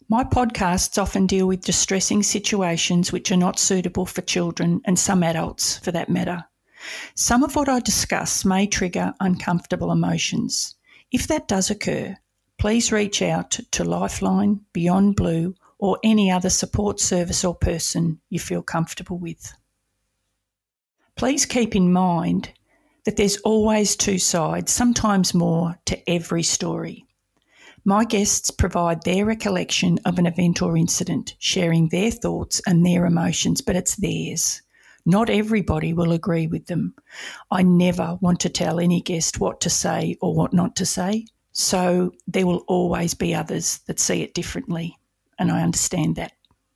My podcasts often deal with distressing situations which are not suitable for children and some adults for that matter. Some of what I discuss may trigger uncomfortable emotions. If that does occur, please reach out to Lifeline, Beyond Blue, or any other support service or person you feel comfortable with. Please keep in mind that there's always two sides, sometimes more, to every story. My guests provide their recollection of an event or incident, sharing their thoughts and their emotions, but it's theirs. Not everybody will agree with them. I never want to tell any guest what to say or what not to say, so there will always be others that see it differently, and I understand that.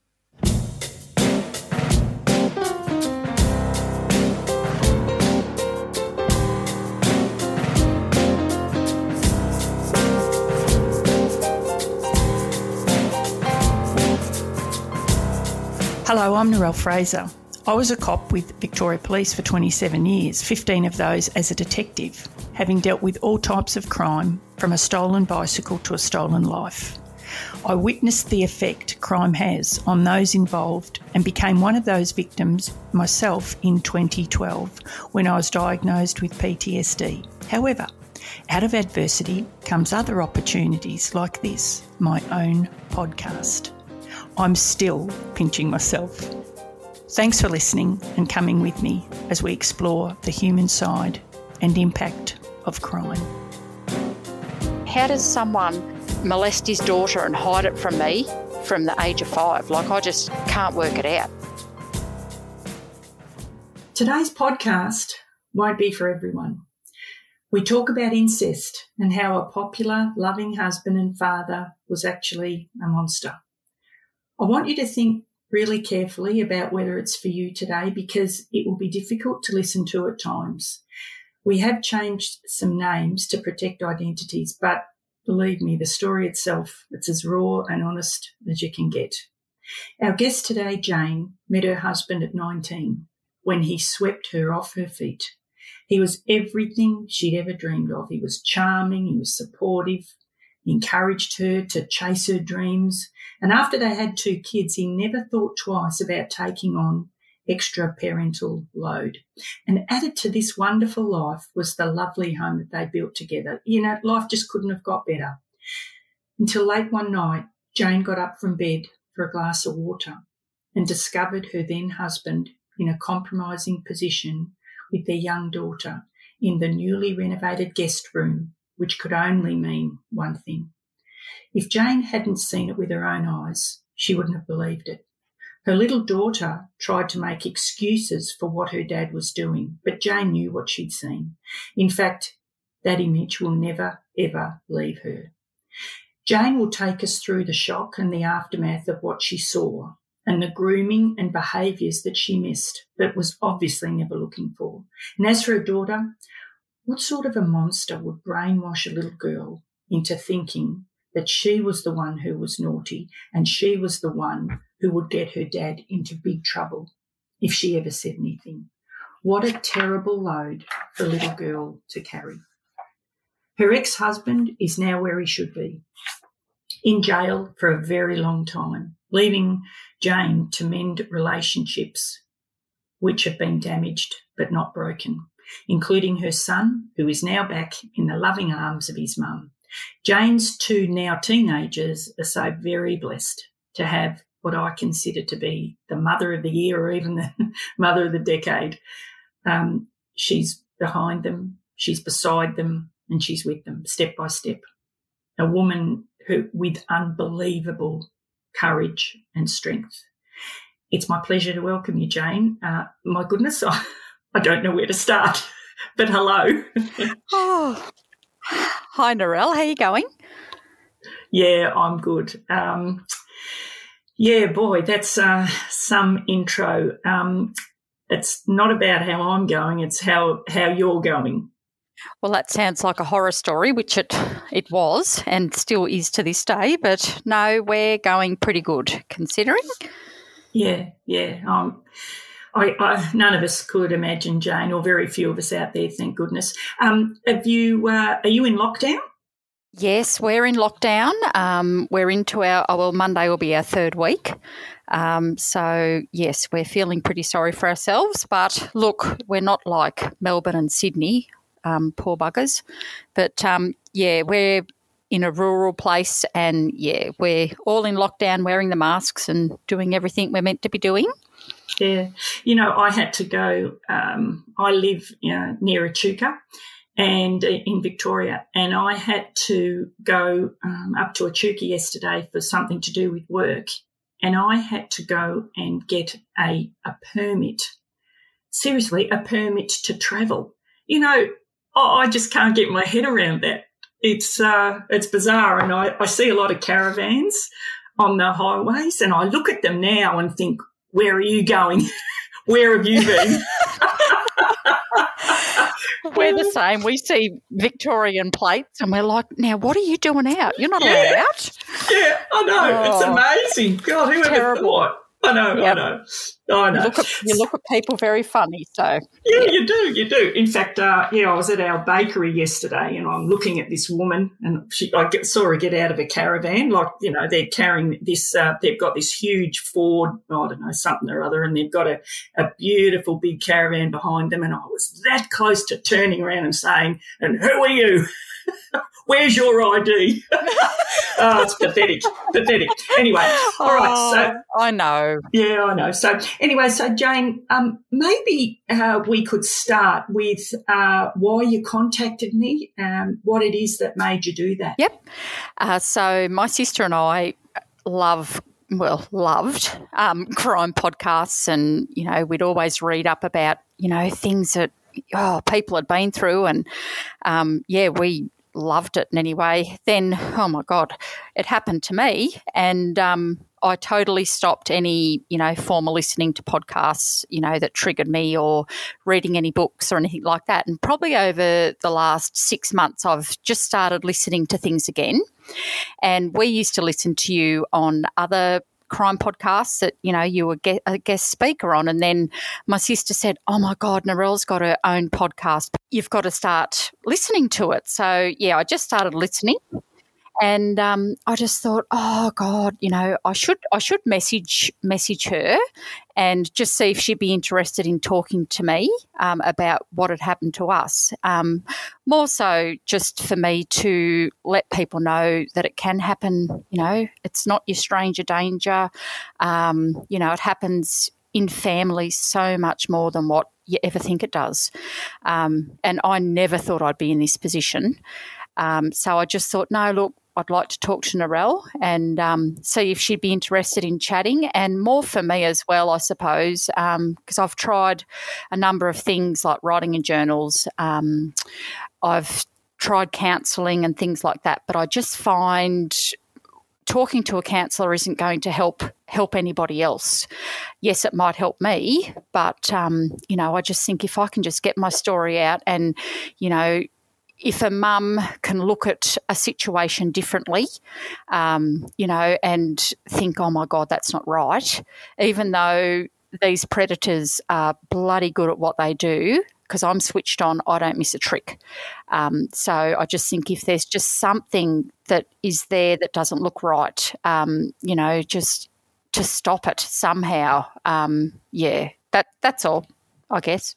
Hello, I'm Narelle Fraser. I was a cop with Victoria Police for 27 years, 15 of those as a detective, having dealt with all types of crime, from a stolen bicycle to a stolen life. I witnessed the effect crime has on those involved and became one of those victims myself in 2012 when I was diagnosed with PTSD. However, out of adversity comes other opportunities like this, my own podcast. I'm still pinching myself. Thanks for listening and coming with me as we explore the human side and impact of crime. How does someone molest his daughter and hide it from me from the age of 5? I just can't work it out. Today's podcast won't be for everyone. We talk about incest and how a popular, loving husband and father was actually a monster. I want you to think really carefully about whether it's for you today, because it will be difficult to listen to at times. We have changed some names to protect identities, but believe me, the story itself, it's as raw and honest as you can get. Our guest today, Jane, met her husband at 19 when he swept her off her feet. He was everything she'd ever dreamed of. He was charming, he was supportive, he encouraged her to chase her dreams. And after they had 2 kids, he never thought twice about taking on extra parental load. And added to this wonderful life was the lovely home that they built together. Life just couldn't have got better. Until late one night, Jane got up from bed for a glass of water and discovered her then husband in a compromising position with their young daughter in the newly renovated guest room, which could only mean one thing. If Jane hadn't seen it with her own eyes, she wouldn't have believed it. Her little daughter tried to make excuses for what her dad was doing, but Jane knew what she'd seen. In fact, that image will never, ever leave her. Jane will take us through the shock and the aftermath of what she saw and the grooming and behaviours that she missed, but was obviously never looking for. And as for her daughter, what sort of a monster would brainwash a little girl into thinking that she was the one who was naughty and she was the one who would get her dad into big trouble if she ever said anything? What a terrible load for a little girl to carry. Her ex-husband is now where he should be, in jail for a very long time, leaving Jane to mend relationships which have been damaged but not broken, including her son, who is now back in the loving arms of his mum. Jane's 2 now teenagers are so very blessed to have what I consider to be the mother of the year or even the mother of the decade. She's behind them, she's beside them, and she's with them step by step. A woman who with unbelievable courage and strength. It's my pleasure to welcome you, Jane. My goodness, I don't know where to start, but hello. Oh, hi, Narelle. How are you going? Yeah, I'm good. That's some intro. It's not about how I'm going, it's how you're going. Well, that sounds like a horror story, which it was and still is to this day, but no, we're going pretty good considering. Yeah. None of us could imagine, Jane, or very few of us out there, thank goodness. Are you in lockdown? Yes, we're in lockdown. We're into Monday will be our third week. So, yes, we're feeling pretty sorry for ourselves. But look, we're not like Melbourne and Sydney, poor buggers. But, we're in a rural place and, we're all in lockdown, wearing the masks and doing everything we're meant to be doing. Yeah. I had to go, I live near Echuca and in Victoria, and I had to go up to Echuca yesterday for something to do with work, and I had to go and get a permit. Seriously, a permit to travel. I just can't get my head around that. It's bizarre, and I see a lot of caravans on the highways, and I look at them now and think, where are you going? Where have you been? We're the same. We see Victorian plates and we're like, now what are you doing out? You're not allowed out. Yeah, I know. It's amazing. God, who ever thought? I know. You look at people very funny. So yeah, you do. In fact, I was at our bakery yesterday, and I'm looking at this woman, and I saw her get out of a caravan. Like, they're carrying this. They've got this huge Ford, I don't know, something or other, and they've got a beautiful big caravan behind them. And I was that close to turning around and saying, "And who are you? Where's your ID?" It's pathetic. Anyway, all right. So I know. Yeah, I know. So anyway, Jane, maybe we could start with why you contacted me, what it is that made you do that. Yep. So my sister and I loved crime podcasts, and we'd always read up about things that people had been through, and we loved it. And anyway, then, oh my God, it happened to me, and I totally stopped any, formal listening to podcasts, that triggered me, or reading any books or anything like that. And probably over the last 6 months, I've just started listening to things again. And we used to listen to you on other crime podcasts that, you were a guest speaker on. And then my sister said, oh my God, Narelle's got her own podcast. You've got to start listening to it. So, I just started listening. And I just thought, oh God, I should message her and just see if she'd be interested in talking to me about what had happened to us. More so just for me to let people know that it can happen. It's not your stranger danger. It happens in families so much more than what you ever think it does. And I never thought I'd be in this position. So I just thought, no, look, I'd like to talk to Narelle and see if she'd be interested in chatting, and more for me as well, I suppose, because I've tried a number of things like writing in journals. I've tried counselling and things like that, but I just find talking to a counsellor isn't going to help anybody else. Yes, it might help me, but, I just think if I can just get my story out and, if a mum can look at a situation differently, and think, oh, my God, that's not right, even though these predators are bloody good at what they do, because I'm switched on, I don't miss a trick. So I just think if there's just something that is there that doesn't look right, just to stop it somehow, that's all, I guess.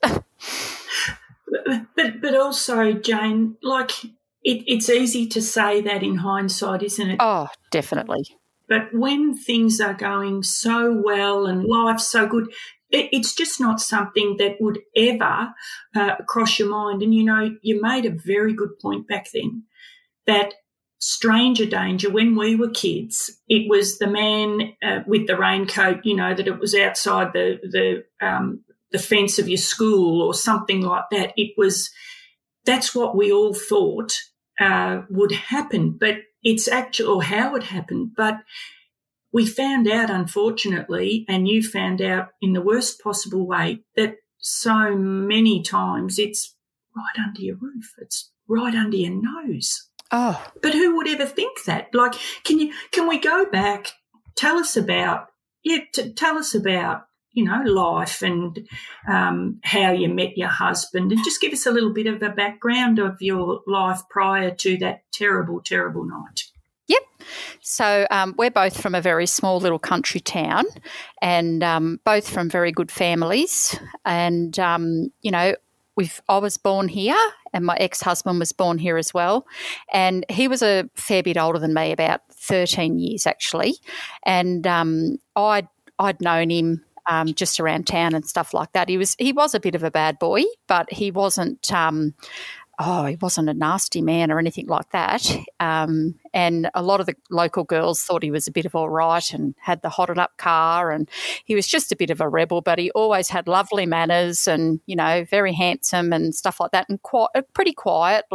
But also, Jane, like it's easy to say that in hindsight, isn't it? Oh, definitely. But when things are going so well and life's so good, it's just not something that would ever cross your mind. And, you made a very good point back then that stranger danger, when we were kids, it was the man with the raincoat, that it was outside the fence of your school or something like that. That's what we all thought would happen, but it's actually, or how it happened. But we found out, unfortunately, and you found out in the worst possible way, that so many times it's right under your roof. It's right under your nose. Oh. But who would ever think that? Like, can we go back? Tell us about, life and how you met your husband, and just give us a little bit of a background of your life prior to that terrible, terrible night. Yep. So we're both from a very small little country town, and both from very good families. And, I was born here, and my ex-husband was born here as well. And he was a fair bit older than me, about 13 years actually. And I'd known him just around town and stuff like that. He was a bit of a bad boy, but he wasn't he wasn't a nasty man or anything like that. And a lot of the local girls thought he was a bit of all right and had the hotted up car, and he was just a bit of a rebel, but he always had lovely manners and, very handsome and stuff like that, and pretty quiet.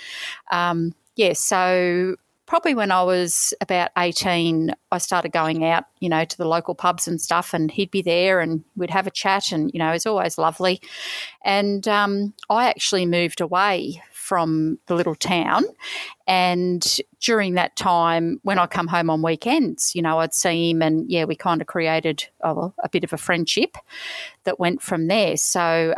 So probably when I was about 18, I started going out, to the local pubs and stuff, and he'd be there and we'd have a chat, and, it was always lovely. And I actually moved away from the little town, and during that time, when I come home on weekends, I'd see him, and we kind of created a bit of a friendship that went from there. So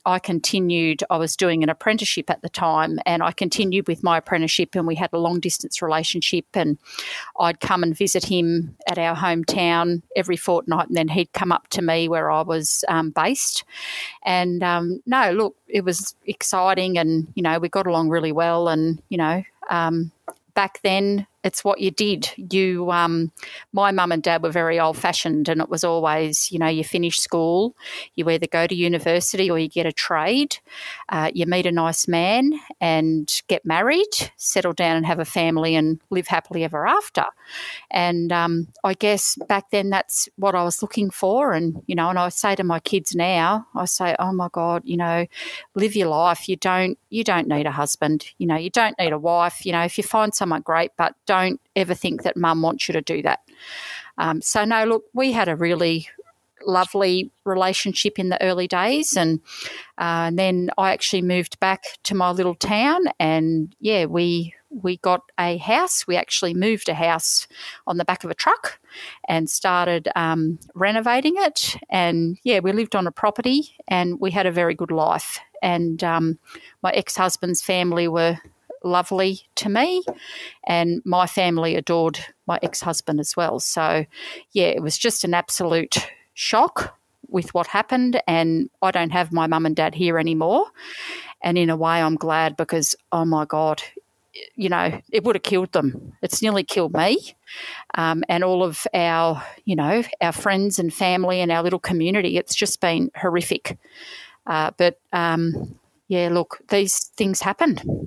I was doing an apprenticeship at the time, and I continued with my apprenticeship, and we had a long distance relationship, and I'd come and visit him at our hometown every fortnight, and then he'd come up to me where I was based. And it was exciting, and, we got along really well, and, back then it's what you did. My mum and dad were very old-fashioned, and it was always, you finish school, you either go to university or you get a trade, you meet a nice man and get married, settle down and have a family and live happily ever after. And I guess back then that's what I was looking for. And, and I say to my kids now, I say, oh, my God, live your life. You don't need a husband. You don't need a wife. If you find someone great, but don't ever think that mum wants you to do that. We had a really lovely relationship in the early days, and then I actually moved back to my little town, and, we got a house. We actually moved a house on the back of a truck and started renovating it, and, we lived on a property, and we had a very good life. And my ex-husband's family were lovely to me, and my family adored my ex-husband as well. So, it was just an absolute shock with what happened, and I don't have my mum and dad here anymore. And in a way I'm glad, because, oh, my God, it would have killed them. It's nearly killed me, and all of our, our friends and family and our little community. It's just been horrific. Look, these things happen.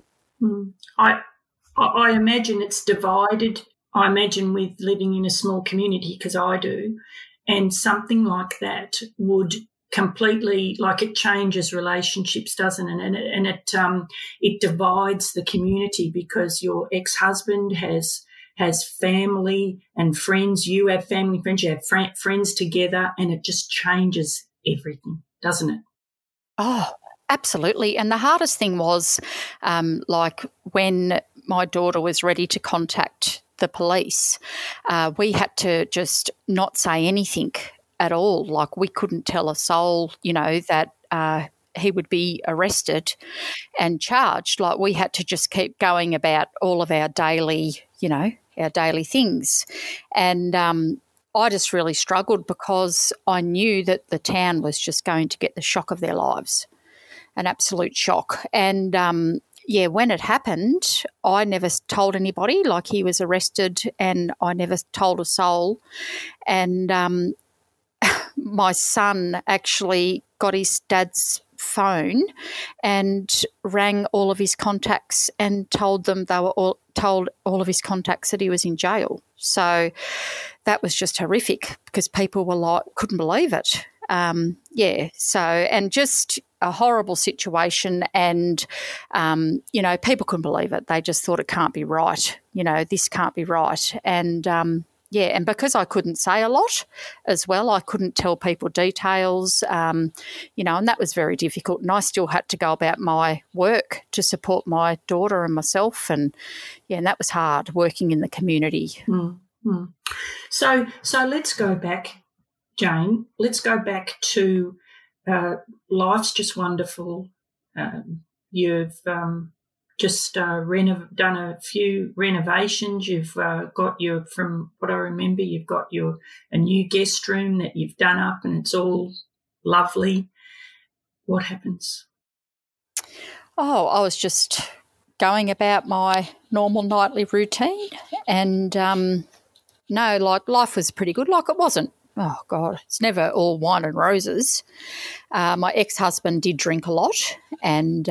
I imagine it's divided. I imagine with living in a small community, because I do, and something like that would completely, it changes relationships, doesn't it? And it divides the community, because your ex-husband has family and friends. You have family and friends. You have friends together, and it just changes everything, doesn't it? Oh, absolutely. And the hardest thing was, when my daughter was ready to contact the police, we had to just not say anything at all. We couldn't tell a soul, that he would be arrested and charged. We had to just keep going about all of our daily things. And I just really struggled, because I knew that the town was just going to get the shock of their lives. An absolute shock. And, when it happened, I never told anybody. He was arrested, and I never told a soul. And my son actually got his dad's phone and rang all of his contacts and told all of his contacts that he was in jail. So that was just horrific, because people were couldn't believe it. And just a horrible situation, and, people couldn't believe it. They just thought it can't be right. This can't be right. And, and because I couldn't say a lot as well, I couldn't tell people details, and that was very difficult. And I still had to go about my work to support my daughter and myself, and, and that was hard, working in the community. Mm-hmm. So let's go back Jane, let's go back to life's just wonderful. You've just done a few renovations. You've got from what I remember, you've got a new guest room that you've done up, and it's all lovely. What happens? Oh, I was just going about my normal nightly routine, and no, like life was pretty good. Like it wasn't. Oh God, it's never all wine and roses. My ex-husband did drink a lot, and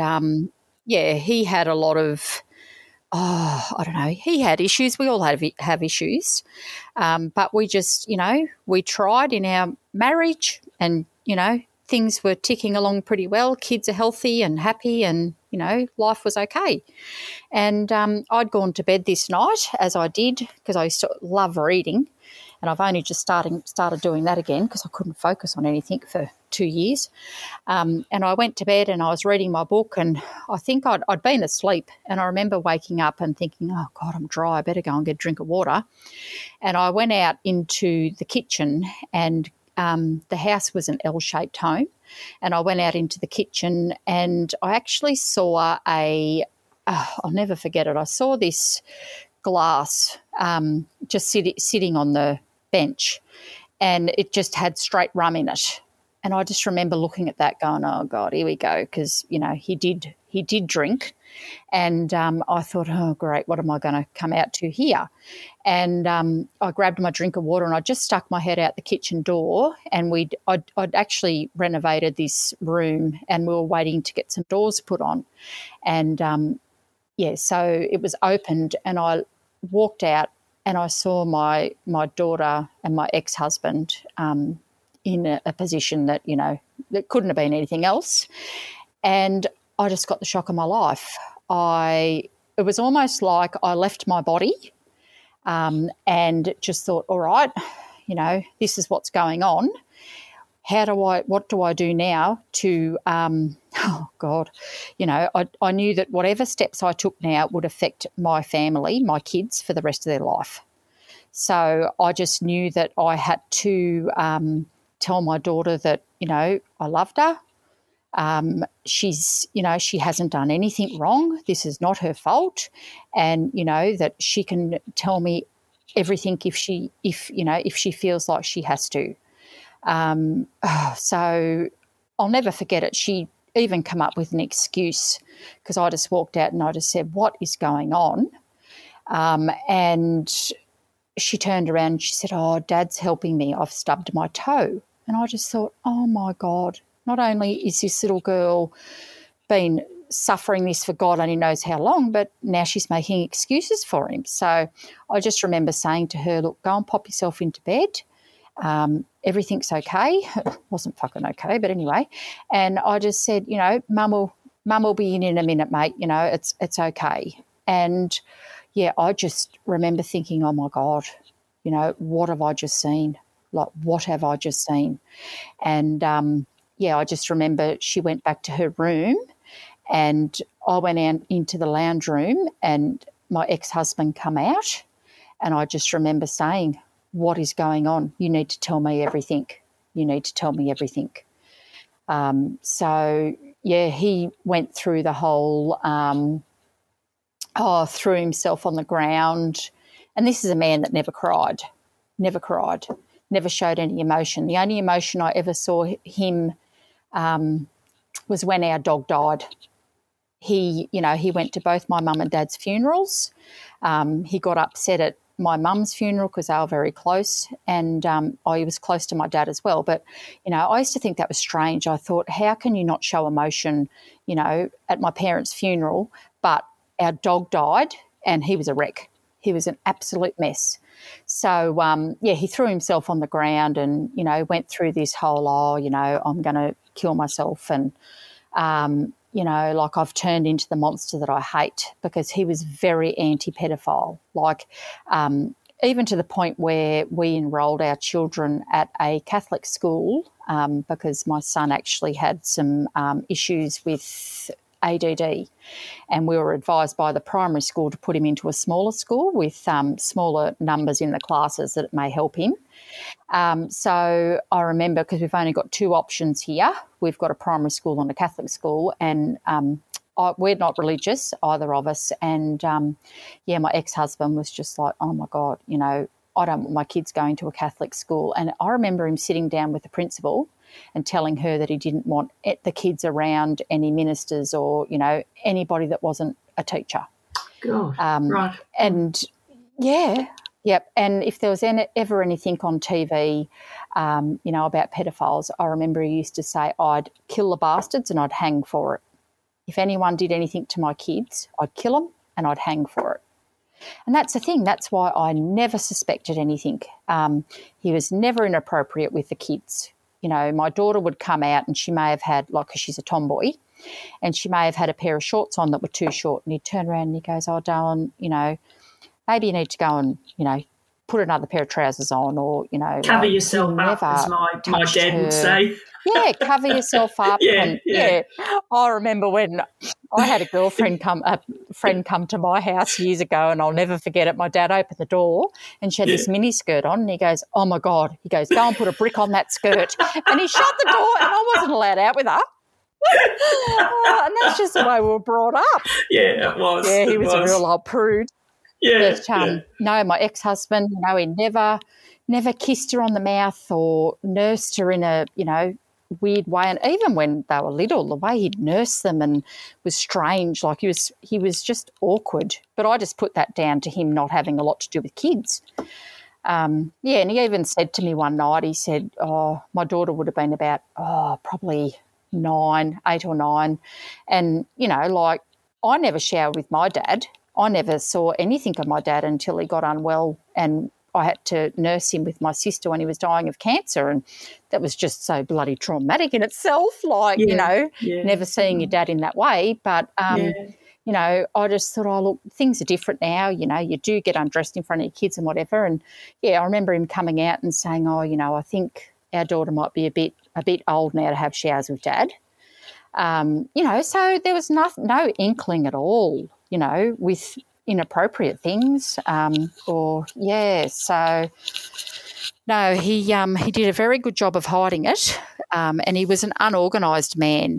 he had a lot of. Oh, I don't know. He had issues. We all have issues, but we just, we tried in our marriage, and things were ticking along pretty well. Kids are healthy and happy, and life was okay. And I'd gone to bed this night, as I did, because I used to love reading, and I've only just started doing that again because I couldn't focus on anything for 2 years. And I went to bed and I was reading my book, and I think I'd been asleep, and I remember waking up and thinking, oh God, I'm dry, I better go and get a drink of water. And I went out into the kitchen, and the house was an L-shaped home, and I went out into the kitchen and I actually saw I'll never forget it. I saw this glass just sitting on the bench, and it just had straight rum in it. And I just remember looking at that going, oh God, here we go, because, he did drink. And I thought, oh, great, what am I going to come out to here? And I grabbed my drink of water and I just stuck my head out the kitchen door, and I'd actually renovated this room, and we were waiting to get some doors put on. And, so it was opened, and I walked out and I saw my daughter and my ex-husband in a position that, that couldn't have been anything else. And I just got the shock of my life. It was almost like I left my body and just thought, all right, this is what's going on. What do I do now to, oh God, I knew that whatever steps I took now would affect my family, my kids, for the rest of their life. So I just knew that I had to tell my daughter that, I loved her. She's, she hasn't done anything wrong. This is not her fault. And, that she can tell me everything if she feels like she has to. So I'll never forget it. She even come up with an excuse, because I just walked out and I just said, what is going on? And she turned around and she said, oh, Dad's helping me. I've stubbed my toe. And I just thought, oh, my God, not only is this little girl been suffering this for God only knows how long, but now she's making excuses for him. So I just remember saying to her, look, go and pop yourself into bed. Everything's okay. It wasn't fucking okay, but anyway. And I just said, Mum will be in a minute, mate. It's okay. And, I just remember thinking, oh, my God, what have I just seen? Like, what have I just seen? And, I just remember she went back to her room, and I went out into the lounge room, and my ex-husband come out, and I just remember saying, what is going on? You need to tell me everything. You need to tell me everything. He went through the whole, threw himself on the ground. And this is a man that never cried, never showed any emotion. The only emotion I ever saw him was when our dog died. He went to both my mum and dad's funerals. He got upset at my mum's funeral because they were very close, and he was close to my dad as well. But, I used to think that was strange. I thought, how can you not show emotion, at my parents' funeral, but our dog died and he was a wreck. He was an absolute mess. So, he threw himself on the ground and, went through this whole, I'm going to kill myself, and, like I've turned into the monster that I hate, because he was very anti-pedophile. Like, even to the point where we enrolled our children at a Catholic school because my son actually had some issues with ADD, and we were advised by the primary school to put him into a smaller school with smaller numbers in the classes that it may help him. So I remember, because we've only got two options here. We've got a primary school and a Catholic school, and we're not religious, either of us. And, my ex-husband was just like, oh, my God, I don't want my kids going to a Catholic school. And I remember him sitting down with the principal and telling her that he didn't want the kids around any ministers or, anybody that wasn't a teacher. God, right. And, yep. And if there was ever anything on TV, about pedophiles, I remember he used to say, I'd kill the bastards and I'd hang for it. If anyone did anything to my kids, I'd kill them and I'd hang for it. And that's the thing. That's why I never suspected anything. He was never inappropriate with the kids. My daughter would come out and she may have had, because she's a tomboy, and she may have had a pair of shorts on that were too short. And he'd turn around and he goes, oh, darling, maybe you need to go and, put another pair of trousers on, or, cover yourself up, as my dad would say. Yeah, cover yourself up. Yeah. I remember when I had a friend come to my house years ago, and I'll never forget it. My dad opened the door and she had this mini skirt on, and he goes, oh, my God. He goes, go and put a brick on that skirt. And he shut the door, and I wasn't allowed out with her. And that's just the way we were brought up. Yeah, it was. Yeah, he was a real old prude. Yeah, but, no, my ex-husband, he never kissed her on the mouth or nursed her in a, weird way. And even when they were little, the way he'd nurse them and was strange, he was just awkward. But I just put that down to him not having a lot to do with kids. And he even said to me one night, he said, oh, my daughter would have been about, probably 8 or 9. And, I never showered with my dad. I never saw anything of my dad until he got unwell, and I had to nurse him with my sister when he was dying of cancer, and that was just so bloody traumatic in itself, never seeing your dad in that way. But, I just thought, oh, look, things are different now. You do get undressed in front of your kids and whatever. And, I remember him coming out and saying, oh, I think our daughter might be a bit old now to have showers with Dad. So there was no inkling at all, with inappropriate things. So no, he did a very good job of hiding it, and he was an unorganised man.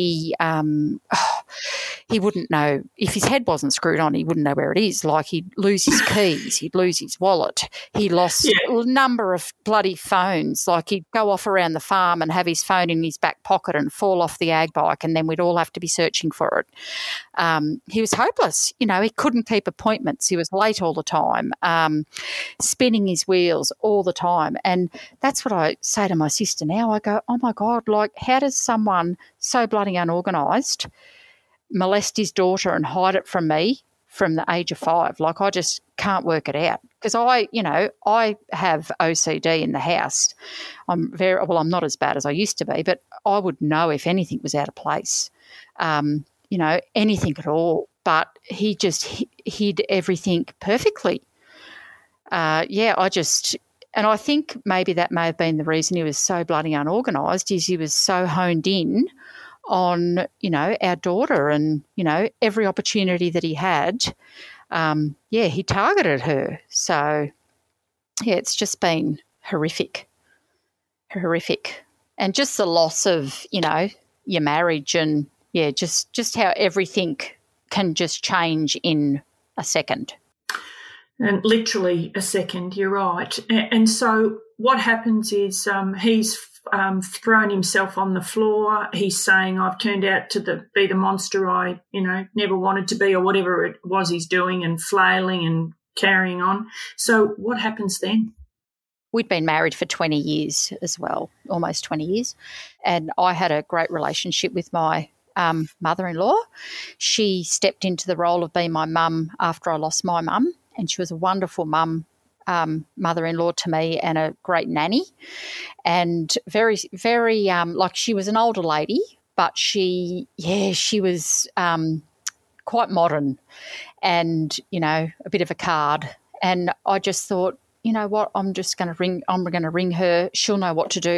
He wouldn't know if his head wasn't screwed on. He wouldn't know where it is. Like, he'd lose his keys, he'd lose his wallet. He lost a number of bloody phones. Like, he'd go off around the farm and have his phone in his back pocket and fall off the ag bike, and then we'd all have to be searching for it. He was hopeless. He couldn't keep appointments. He was late all the time, spinning his wheels all the time. And that's what I say to my sister now. I go, oh, my God, how does someone so bloody unorganised molest his daughter and hide it from me from the age of 5? I just can't work it out, because I have OCD in the house. I'm not as bad as I used to be, but I would know if anything was out of place, anything at all. But he just hid everything perfectly. And I think maybe that may have been the reason he was so bloody unorganised, is he was so honed in on, our daughter, and, every opportunity that he had, he targeted her. So, it's just been horrific. And just the loss of, your marriage, and, just how everything can just change in a second. And literally a second, you're right. And so what happens is he's thrown himself on the floor. He's saying, I've turned out to be the monster I, never wanted to be, or whatever it was he's doing, and flailing and carrying on. So what happens then? We'd been married for 20 years as well, almost 20 years. And I had a great relationship with my mother-in-law. She stepped into the role of being my mum after I lost my mum, and she was a wonderful mother-in-law to me, and a great nanny, and very, very she was an older lady, but she was quite modern, and a bit of a card. And I just thought, you know what, I'm going to ring her. She'll know what to do.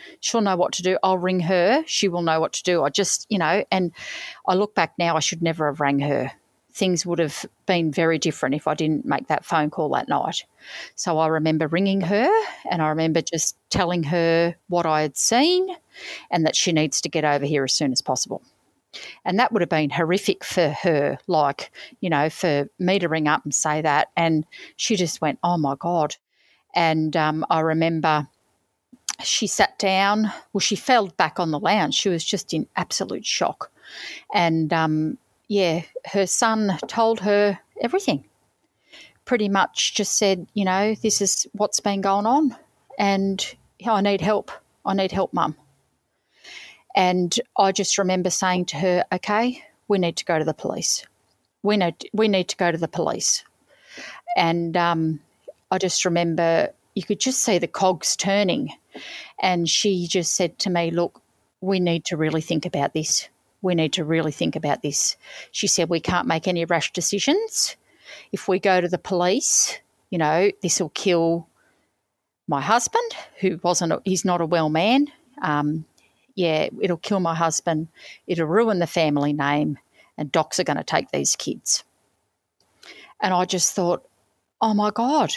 She'll know what to do. I'll ring her. She will know what to do. I just, and I look back now, I should never have rang her. Things would have been very different if I didn't make that phone call that night. So I remember ringing her, and I remember just telling her what I had seen and that she needs to get over here as soon as possible. And that would have been horrific for her, for me to ring up and say that. And she just went, oh, my God. And I remember she sat down. Well, she fell back on the lounge. She was just in absolute shock. And, her son told her everything. Pretty much just said, this is what's been going on and I need help. I need help, Mum. And I just remember saying to her, okay, we need to go to the police. We need to go to the police. And I just remember you could just see the cogs turning. And she just said to me, look, we need to really think about this. We need to really think about this. She said, we can't make any rash decisions. If we go to the police, this will kill my husband, he's not a well man. It'll kill my husband. It'll ruin the family name, and docs are going to take these kids. And I just thought, oh, my God.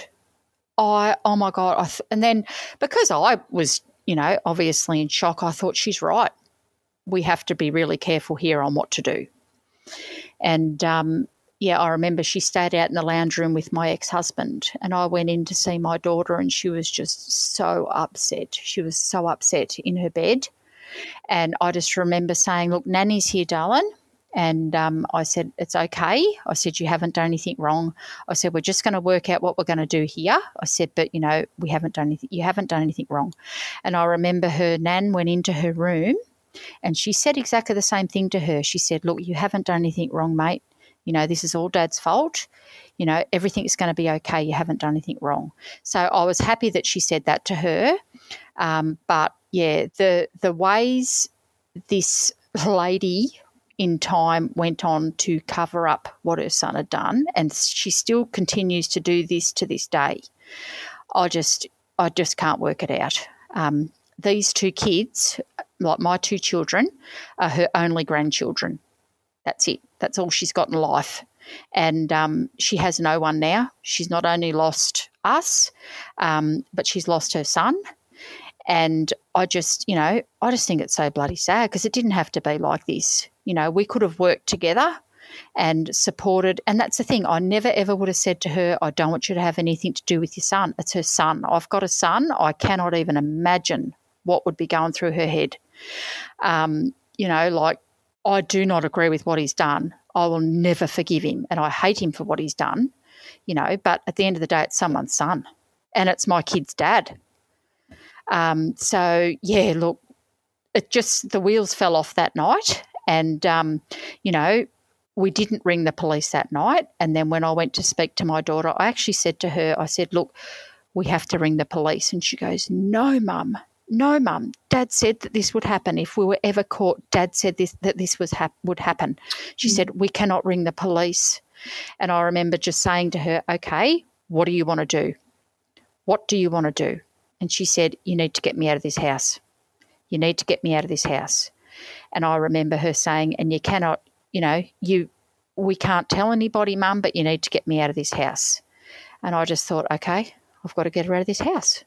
And then because I was, obviously in shock, I thought she's right. We have to be really careful here on what to do. And, I remember she stayed out in the lounge room with my ex-husband, and I went in to see my daughter, and she was just so upset. She was so upset in her bed. And I just remember saying, look, Nanny's here, darling. And I said, it's okay. I said, you haven't done anything wrong. I said, we're just going to work out what we're going to do here. I said, but, we haven't done anything. You haven't done anything wrong. And I remember her nan went into her room and she said exactly the same thing to her. She said, look, you haven't done anything wrong, mate. This is all Dad's fault. Everything's going to be okay. You haven't done anything wrong. So I was happy that she said that to her. But, the ways this lady in time went on to cover up what her son had done, and she still continues to do this to this day. I just can't work it out. These two kids, like my two children, are her only grandchildren. That's it. That's all she's got in life. And she has no one now. She's not only lost us, but she's lost her son. And I just think it's so bloody sad because it didn't have to be like this. We could have worked together and supported. And that's the thing. I never, ever would have said to her, I don't want you to have anything to do with your son. It's her son. I've got a son. I cannot even imagine what would be going through her head. I do not agree with what he's done. I will never forgive him, and I hate him for what he's done, but at the end of the day, it's someone's son, and it's my kid's dad. Look, it just, the wheels fell off that night, and, we didn't ring the police that night. And then when I went to speak to my daughter, I actually said to her, I said, look, we have to ring the police. And she goes, no, Mum. Dad said that this would happen. If we were ever caught, Dad said that this would happen. She said, we cannot ring the police. And I remember just saying to her, okay, what do you want to do? What do you want to do? And she said, you need to get me out of this house. You need to get me out of this house. And I remember her saying, and you cannot, we can't tell anybody, Mum, but you need to get me out of this house. And I just thought, okay, I've got to get her out of this house.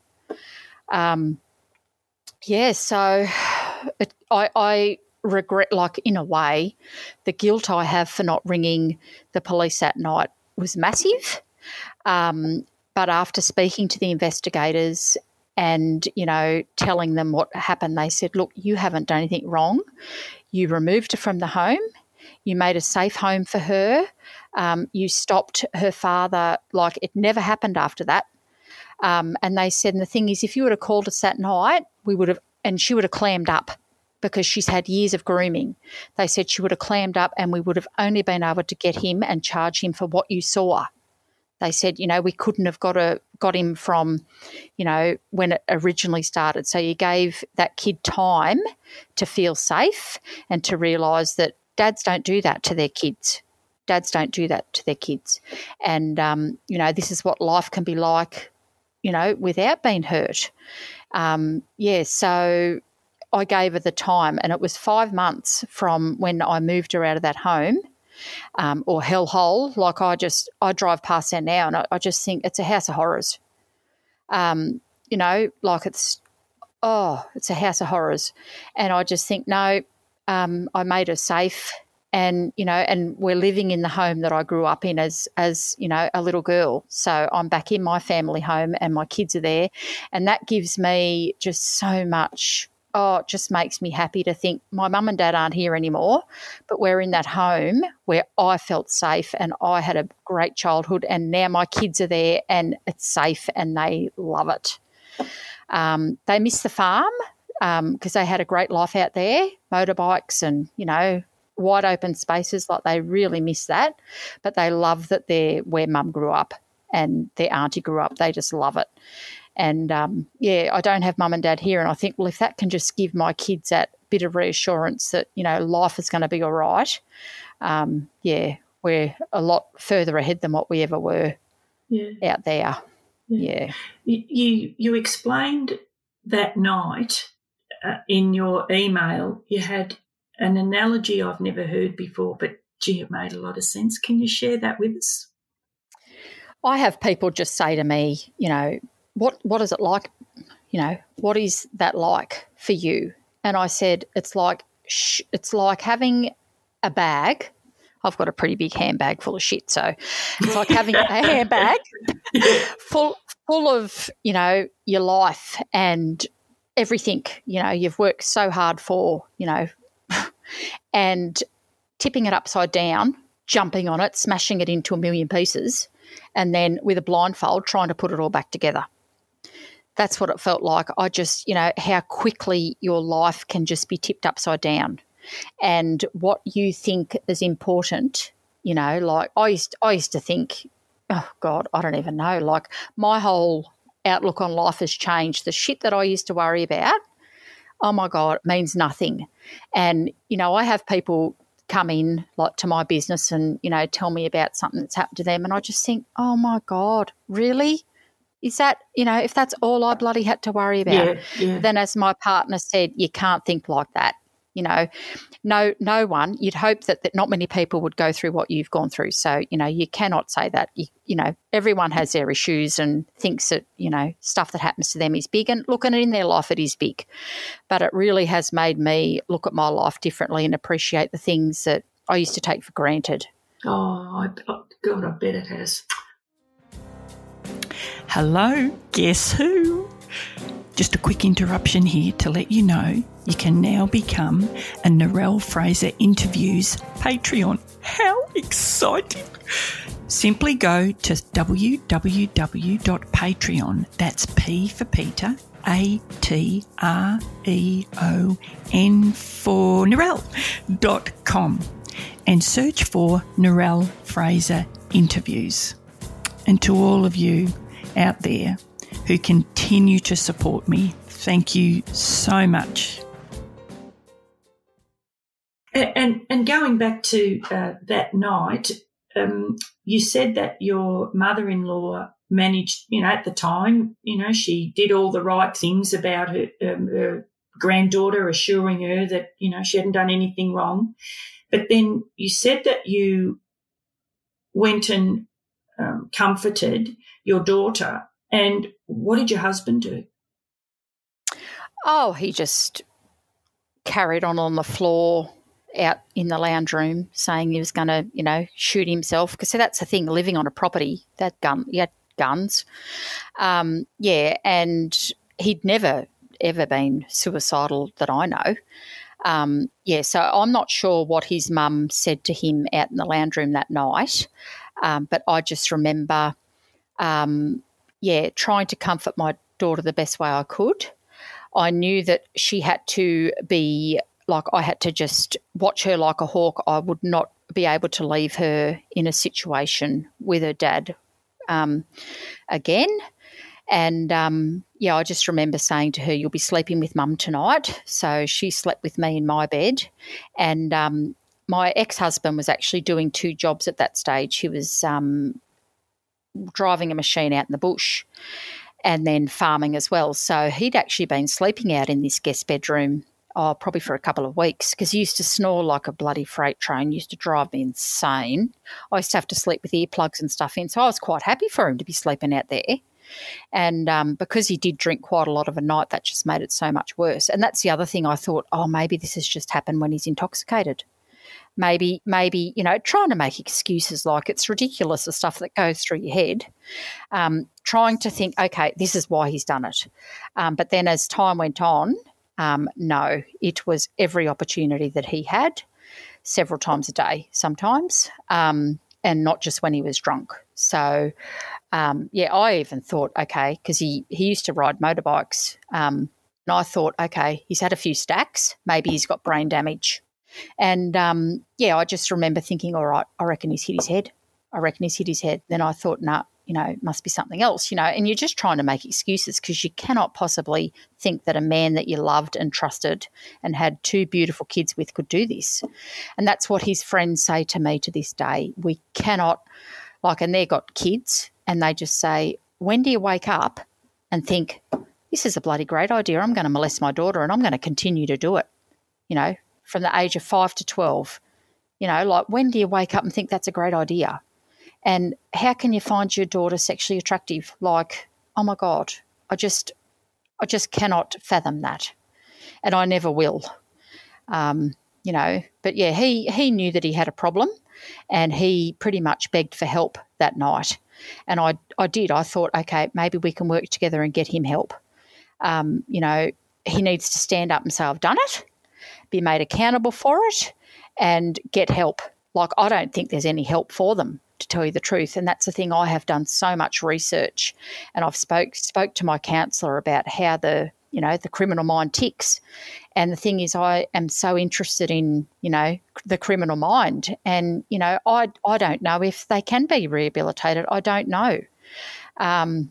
So I regret, in a way, the guilt I have for not ringing the police that night was massive. But after speaking to the investigators and, telling them what happened, they said, look, you haven't done anything wrong. You removed her from the home. You made a safe home for her. You stopped her father. It never happened after that. And they said, and the thing is, if you would have called us that night, we would have, and she would have clammed up because she's had years of grooming. They said she would have clammed up and we would have only been able to get him and charge him for what you saw. They said, we couldn't have got him from, when it originally started. So you gave that kid time to feel safe and to realise that dads don't do that to their kids. Dads don't do that to their kids. And, this is what life can be like, without being hurt. So I gave her the time, and it was 5 months from when I moved her out of that home, or hellhole. Like I drive past there now, and I just think it's a house of horrors. Like it's a house of horrors. And I just think, no, I made her safe, and we're living in the home that I grew up in as a little girl. So I'm back in my family home, and my kids are there, and that gives me just so much. Oh, it just makes me happy to think my mum and dad aren't here anymore, but we're in that home where I felt safe and I had a great childhood, and now my kids are there and it's safe and they love it. They miss the farm because they had a great life out there, motorbikes and, wide open spaces. Like, they really miss that, but they love that they're where mum grew up and their auntie grew up. They just love it. And, I don't have mum and dad here, and I think, well, if that can just give my kids that bit of reassurance that, life is going to be all right, we're a lot further ahead than what we ever were out there. Yeah. You explained that night in your email, you had an analogy I've never heard before, but, gee, it made a lot of sense. Can you share that with us? I have people just say to me, what is it like? What is that like for you? And I said, it's like having a bag. I've got a pretty big handbag full of shit, so it's like having a handbag full of, your life and everything, you've worked so hard for, and tipping it upside down, jumping on it, smashing it into a million pieces, and then with a blindfold trying to put it all back together. That's what it felt like. I just, how quickly your life can just be tipped upside down, and what you think is important, like I used to think, oh God, I don't even know, like my whole outlook on life has changed. The shit that I used to worry about, oh my God, it means nothing. And, I have people come in like to my business and, tell me about something that's happened to them, and I just think, oh my God, really? Is that, if that's all I bloody had to worry about? Yeah. Then, as my partner said, you can't think like that. No one, you'd hope that not many people would go through what you've gone through. So, you cannot say that. Everyone has their issues and thinks that, stuff that happens to them is big. And look, and in their life it is big. But it really has made me look at my life differently and appreciate the things that I used to take for granted. Oh, God, I bet it has. Hello, guess who? Just a quick interruption here to let you know you can now become a Narelle Fraser Interviews Patreon. How exciting! Simply go to www.patreon, that's P for Peter, ATREON for Narelle.com, and search for Narelle Fraser Interviews. And to all of you out there who continue to support me, thank you so much. And going back to that night, you said that your mother-in-law managed, at the time, she did all the right things about her granddaughter, assuring her that, she hadn't done anything wrong. But then you said that you went and comforted your daughter. And what did your husband do? Oh, he just carried on the floor out in the lounge room, saying he was going to, shoot himself. Because that's the thing, living on a property, he had guns. And he'd never, ever been suicidal that I know. So I'm not sure what his mum said to him out in the lounge room that night. But I just remember, trying to comfort my daughter the best way I could. I knew that she had to be like, I had to just watch her like a hawk. I would not be able to leave her in a situation with her dad again. And, I just remember saying to her, you'll be sleeping with mum tonight. So she slept with me in my bed. And my ex-husband was actually doing 2 jobs at that stage. He was driving a machine out in the bush. and then farming as well. So he'd actually been sleeping out in this guest bedroom probably for a couple of weeks, because he used to snore like a bloody freight train, used to drive me insane. I used to have to sleep with earplugs and stuff in, so I was quite happy for him to be sleeping out there. And because he did drink quite a lot of a night, that just made it so much worse. And that's the other thing I thought, maybe this has just happened when he's intoxicated. Maybe, trying to make excuses, like it's ridiculous, the stuff that goes through your head, trying to think, okay, this is why he's done it. But then as time went on, no, it was every opportunity that he had, several times a day sometimes, and not just when he was drunk. So, I even thought, okay, because he used to ride motorbikes, and I thought, okay, he's had a few stacks, maybe he's got brain damage. And, I just remember thinking, all right, I reckon he's hit his head. Then I thought, nah, it must be something else, and you're just trying to make excuses, because you cannot possibly think that a man that you loved and trusted and had 2 beautiful kids with could do this. And that's what his friends say to me to this day. We cannot, and they've got kids, and they just say, when do you wake up and think, this is a bloody great idea, I'm going to molest my daughter and I'm going to continue to do it, from the age of 5 to 12. When do you wake up and think that's a great idea? And how can you find your daughter sexually attractive? Oh my God, I just cannot fathom that. And I never will, But yeah, he knew that he had a problem, and he pretty much begged for help that night. And I did. I thought, okay, maybe we can work together and get him help. He needs to stand up and say, I've done it, be made accountable for it, and get help. I don't think there's any help for them, to tell you the truth. And that's the thing, I have done so much research, and I've spoke to my counsellor about how the criminal mind ticks. And the thing is, I am so interested in, the criminal mind. And, I don't know if they can be rehabilitated. I don't know. And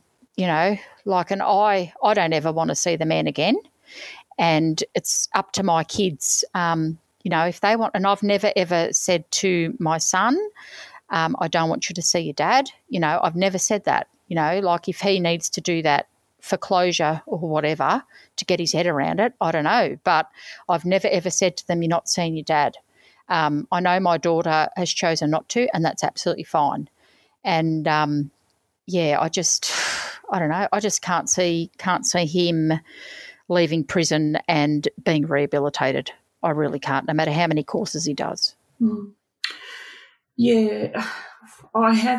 I don't ever want to see the man again. And it's up to my kids, if they want. And I've never, ever said to my son, I don't want you to see your dad. I've never said that. If he needs to do that for closure or whatever to get his head around it, I don't know. But I've never, ever said to them, you're not seeing your dad. I know my daughter has chosen not to, and that's absolutely fine. And, I don't know. I just can't see him leaving prison and being rehabilitated. I really can't, no matter how many courses he does. Mm. Yeah, I have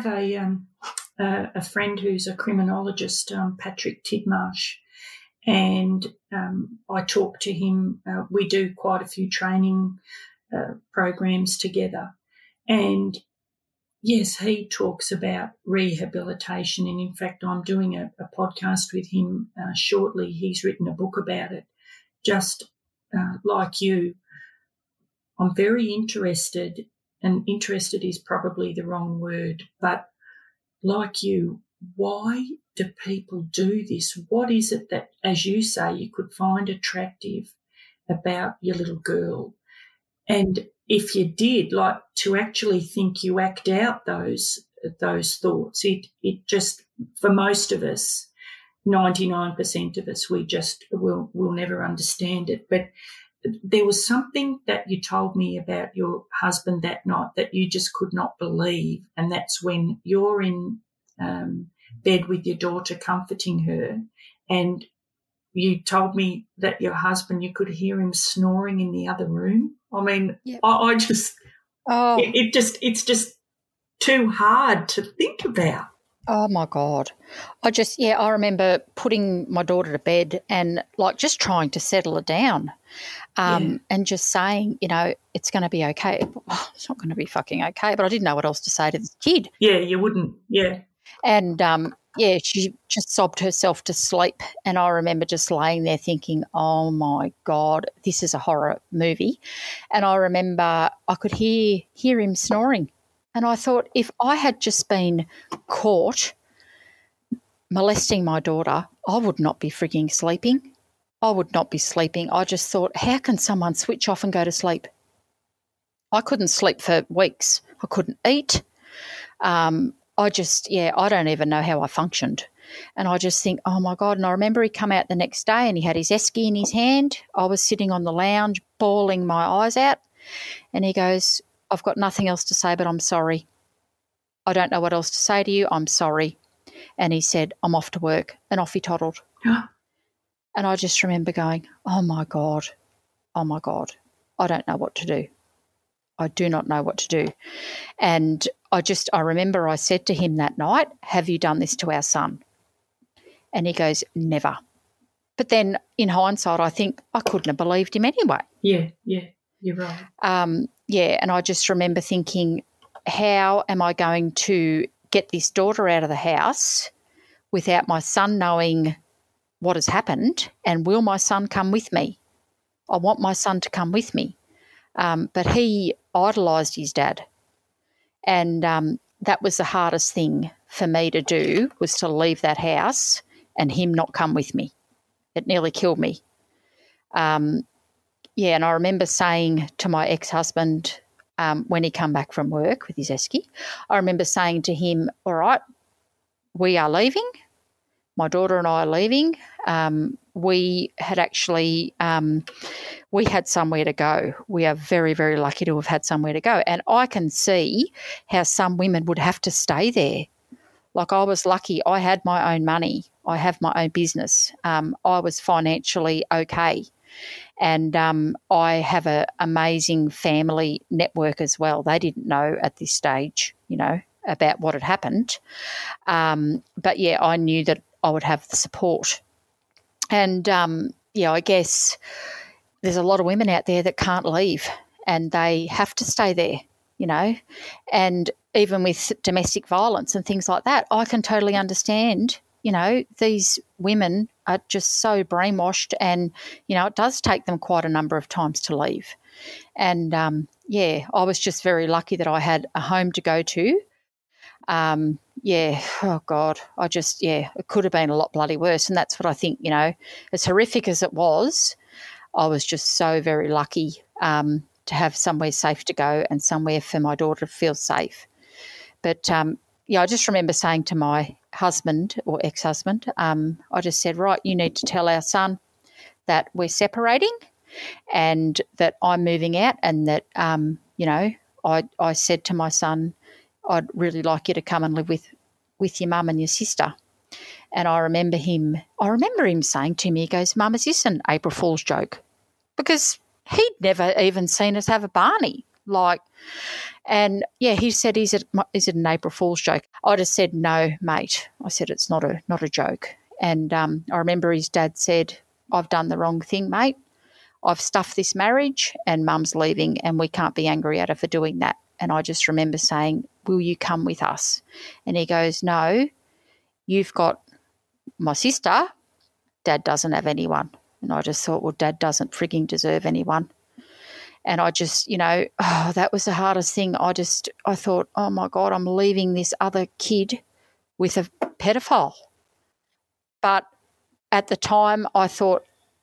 a friend who's a criminologist, Patrick Tidmarsh, and I talk to him. We do quite a few training programs together, and yes, he talks about rehabilitation, and in fact I'm doing a podcast with him shortly. He's written a book about it, just like you. I'm very interested, and interested is probably the wrong word, but like you, why do people do this? What is it that, as you say, you could find attractive about your little girl? And if you did, to actually think you act out those thoughts, it just, for most of us, 99% of us, we just will never understand it. But there was something that you told me about your husband that night that you just could not believe, and that's when you're in bed with your daughter comforting her, and you told me that your husband, you could hear him snoring in the other room. I mean, yep. I just, it's just too hard to think about. Oh, my God. I remember putting my daughter to bed and, just trying to settle her down and just saying, it's going to be okay. Oh, it's not going to be fucking okay, but I didn't know what else to say to this kid. Yeah, you wouldn't, yeah. And, she just sobbed herself to sleep, and I remember just laying there thinking, oh, my God, this is a horror movie. And I remember I could hear him snoring. And I thought, if I had just been caught molesting my daughter, I would not be frigging sleeping. I would not be sleeping. I just thought, how can someone switch off and go to sleep? I couldn't sleep for weeks. I couldn't eat. I don't even know how I functioned. And I just think, oh, my God. And I remember he come out the next day and he had his esky in his hand. I was sitting on the lounge bawling my eyes out. And he goes, I've got nothing else to say, but I'm sorry. I don't know what else to say to you. I'm sorry. And he said, I'm off to work. And off he toddled. And I just remember going, oh, my God, I don't know what to do. I do not know what to do. And I remember I said to him that night, have you done this to our son? And he goes, never. But then in hindsight, I think I couldn't have believed him anyway. Yeah, you're right. And I just remember thinking, how am I going to get this daughter out of the house without my son knowing what has happened, and will my son come with me? I want my son to come with me. But he idolised his dad, and that was the hardest thing for me to do, was to leave that house and him not come with me. It nearly killed me. And I remember saying to my ex-husband when he come back from work with his esky, I remember saying to him, all right, we are leaving. My daughter and I are leaving. We had actually we had somewhere to go. We are very, very lucky to have had somewhere to go. And I can see how some women would have to stay there. Like, I was lucky. I had my own money. I have my own business. I was financially okay. And I have an amazing family network as well. They didn't know at this stage, about what had happened. But, yeah, I knew that I would have the support. And, I guess there's a lot of women out there that can't leave and they have to stay there, and even with domestic violence and things like that, I can totally understand, these women are just so brainwashed, and, it does take them quite a number of times to leave. And, I was just very lucky that I had a home to go to. Oh God, it could have been a lot bloody worse. And that's what I think, as horrific as it was, I was just so very lucky to have somewhere safe to go and somewhere for my daughter to feel safe. But, I just remember saying to my husband or ex-husband, I just said, right, you need to tell our son that we're separating and that I'm moving out, and that, I said to my son, I'd really like you to come and live with your mum and your sister. And I remember him saying to me, he goes, Mum, is this an April Fool's joke? Because he'd never even seen us have a Barney. He said, is it an April Fool's joke? I just said, no, mate. I said, it's not a joke. And I remember his dad said, I've done the wrong thing, mate. I've stuffed this marriage and Mum's leaving and we can't be angry at her for doing that. And I just remember saying, will you come with us? And he goes, no, you've got my sister. Dad doesn't have anyone. And I just thought, well, Dad doesn't frigging deserve anyone. And I just, that was the hardest thing. I thought, oh, my God, I'm leaving this other kid with a pedophile. But at the time I thought,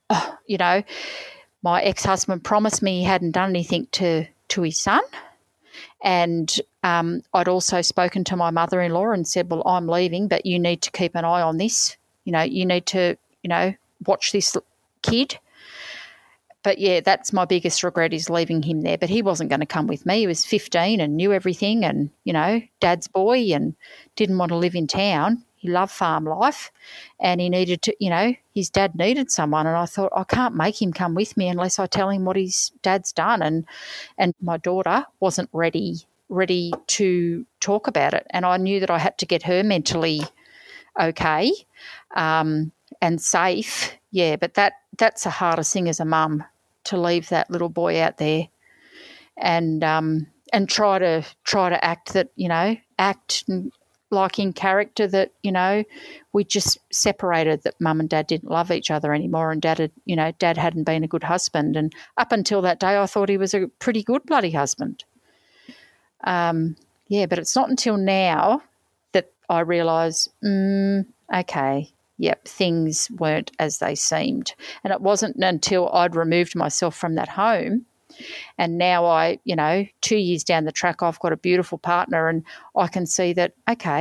my ex-husband promised me he hadn't done anything to his son. And I'd also spoken to my mother-in-law and said, well, I'm leaving, but you need to keep an eye on this. You need to, watch this kid. But, yeah, that's my biggest regret, is leaving him there. But he wasn't going to come with me. He was 15 and knew everything and, Dad's boy, and didn't want to live in town. He loved farm life and he needed to, his dad needed someone, and I thought, I can't make him come with me unless I tell him what his dad's done. And my daughter wasn't ready to talk about it, and I knew that I had to get her mentally okay and safe. Yeah, but that's the hardest thing as a mum, to leave that little boy out there and try to act that, act like in character that, we just separated, that Mum and Dad didn't love each other anymore, and Dad hadn't been a good husband. And up until that day I thought he was a pretty good bloody husband. But it's not until now that I realise, okay, yep, things weren't as they seemed. And it wasn't until I'd removed myself from that home, and now I, 2 years down the track, I've got a beautiful partner, and I can see that, okay,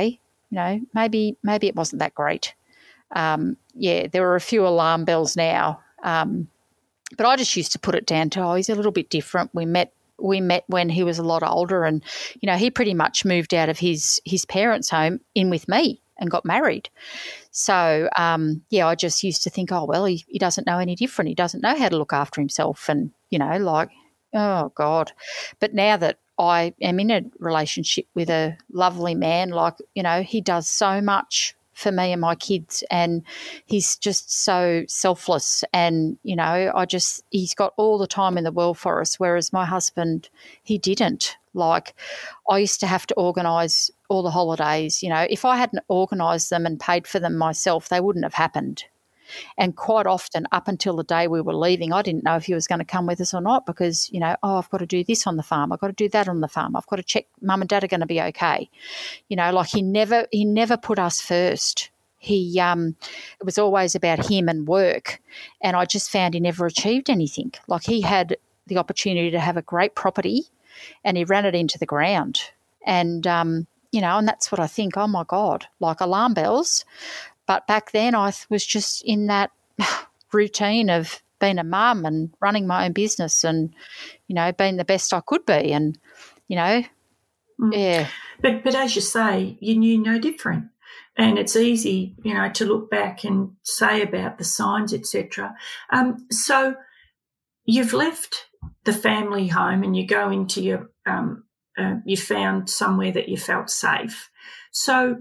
maybe it wasn't that great. There were a few alarm bells now. But I just used to put it down to, he's a little bit different. We met when he was a lot older, and, he pretty much moved out of his parents' home in with me and got married. So, I just used to think, he doesn't know any different. He doesn't know how to look after himself, and, oh, God. But now that I am in a relationship with a lovely man, he does so much for me and my kids, and he's just so selfless, and he's got all the time in the world for us, whereas my husband, he didn't. I used to have to organise all the holidays. If I hadn't organised them and paid for them myself, they wouldn't have happened. And quite often, up until the day we were leaving, I didn't know if he was going to come with us or not, because, I've got to do this on the farm, I've got to do that on the farm, I've got to check Mum and Dad are going to be okay. He never put us first. It was always about him and work, and I just found he never achieved anything. He had the opportunity to have a great property, and he ran it into the ground. And, and that's what I think, oh, my God, alarm bells. But back then I was just in that routine of being a mum and running my own business and, being the best I could be. And, yeah. But as you say, you knew no different. And it's easy, to look back and say about the signs, etc. So you've left the family home and you go into your you found somewhere that you felt safe. So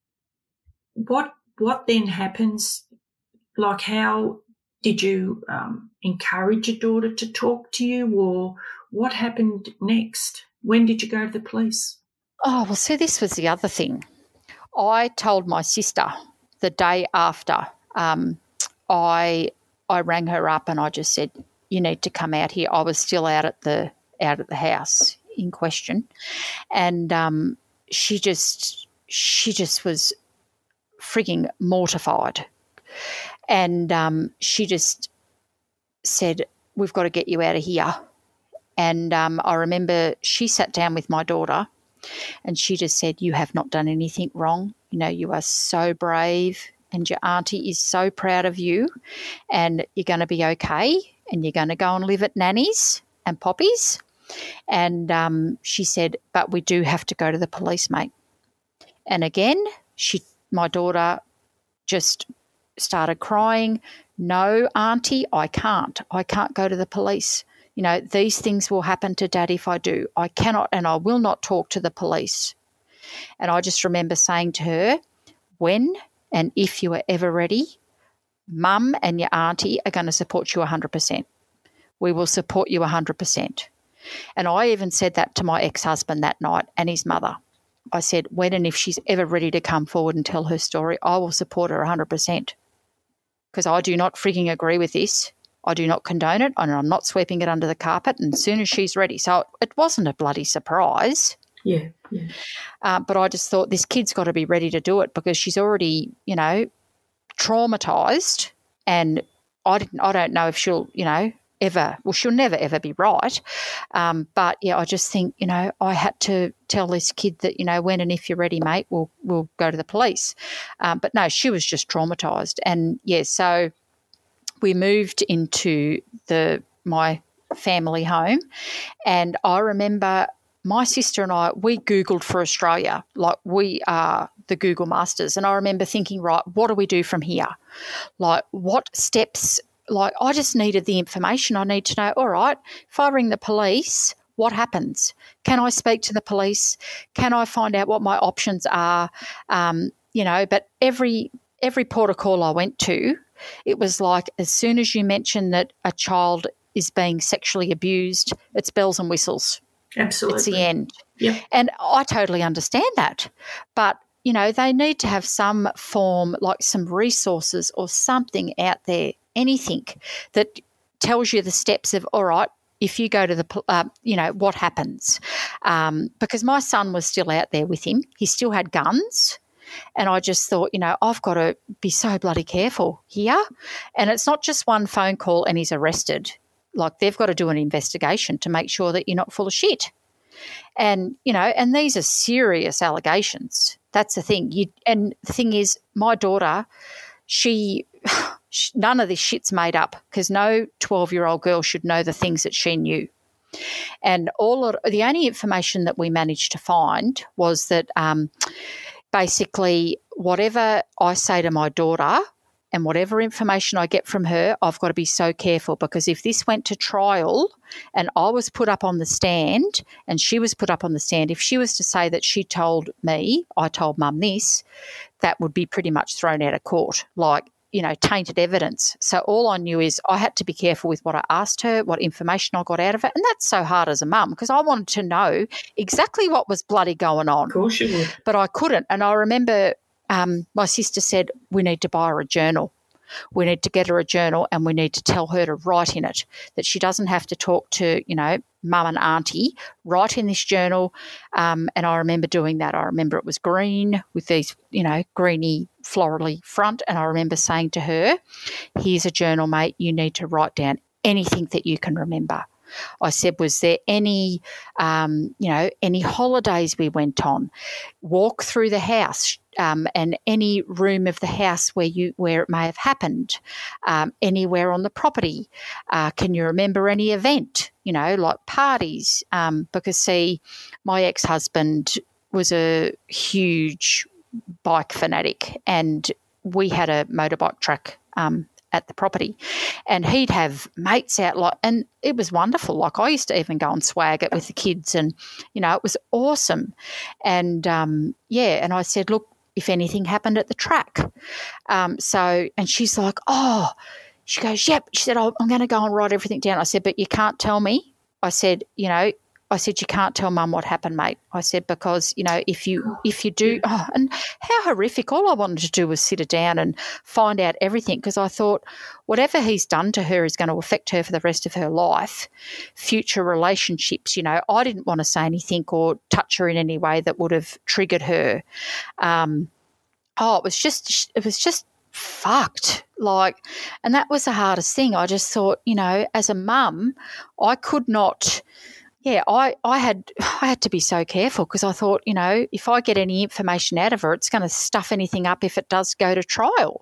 what then happens? How did you encourage your daughter to talk to you, or what happened next? When did you go to the police? Oh, well, so this was the other thing. I told my sister the day after. I rang her up and I just said, you need to come out here. I was still out at the house in question, and she just was frigging mortified, and she just said, we've got to get you out of here. And I remember she sat down with my daughter and she just said, you have not done anything wrong. You are so brave, and your auntie is so proud of you, and you're going to be okay, and you're going to go and live at Nanny's and Poppy's. And she said, but we do have to go to the police, mate. And again, my daughter just started crying. No, auntie, I can't go to the police. These things will happen to Dad if I do. I cannot and I will not talk to the police. And I just remember saying to her, when and if you are ever ready, Mum and your auntie are going to support you 100%. We will support you 100%. And I even said that to my ex-husband that night and his mother. I said, when and if she's ever ready to come forward and tell her story, I will support her 100%, because I do not frigging agree with this. I do not condone it, and I'm not sweeping it under the carpet, and as soon as she's ready. So it wasn't a bloody surprise. Yeah. But I just thought, this kid's got to be ready to do it, because she's already, traumatised, and I don't know if she'll, she'll never, ever be right. But, I just think, I had to tell this kid that, when and if you're ready, mate, we'll go to the police. But, no, she was just traumatised. And, so we moved into my family home, and I remember my sister and I, we Googled for Australia, like we are the Google masters. And I remember thinking, right, what do we do from here? Like, what steps? Like, I just needed the information. I need to know, all right, if I ring the police, what happens? Can I speak to the police? Can I find out what my options are? But every port of call I went to, it was like, as soon as you mention that a child is being sexually abused, it's bells and whistles. Absolutely. It's the end. Yep. And I totally understand that. But, they need to have some form, like some resources or something out there, anything that tells you the steps of, all right, if you go to the, what happens? Because my son was still out there with him. He still had guns. And I just thought, I've got to be so bloody careful here. And it's not just one phone call and he's arrested. Like, they've got to do an investigation to make sure that you're not full of shit. And, and these are serious allegations That's the thing. And the thing is, my daughter, none of this shit's made up, because no 12-year-old girl should know the things that she knew. And the only information that we managed to find was that basically whatever I say to my daughter and whatever information I get from her, I've got to be so careful, because if this went to trial and I was put up on the stand and she was put up on the stand, if she was to say that she told me, I told Mum this, that would be pretty much thrown out of court, like, tainted evidence. So all I knew is I had to be careful with what I asked her, what information I got out of it. And that's so hard as a mum, because I wanted to know exactly what was bloody going on. Of course you would. But I couldn't. And I remember my sister said, we need to buy her a journal. We need to get her a journal, and we need to tell her to write in it, that she doesn't have to talk to, mum and auntie. Write in this journal. And I remember doing that. I remember it was green with these, greeny, florally front. And I remember saying to her, here's a journal, mate. You need to write down anything that you can remember. I said, was there any holidays we went on? Walk through the house, and any room of the house where it may have happened, anywhere on the property. Can you remember any event, like parties? Because, see, my ex-husband was a huge bike fanatic, and we had a motorbike track at the property, and he'd have mates out, and it was wonderful. Like, I used to even go and swag it with the kids, and it was awesome. And and I said, look, if anything happened at the track, and she's like, oh, she goes, yep. She said, I'm going to go and write everything down. I said, but you can't tell me. I said, you can't tell Mum what happened, mate. I said, because, if you do, and how horrific. All I wanted to do was sit her down and find out everything, because I thought whatever he's done to her is going to affect her for the rest of her life, future relationships. I didn't want to say anything or touch her in any way that would have triggered her. It was just fucked. And that was the hardest thing. I just thought, as a mum, I could not. Yeah, I had to be so careful, because I thought, if I get any information out of her, it's going to stuff anything up if it does go to trial.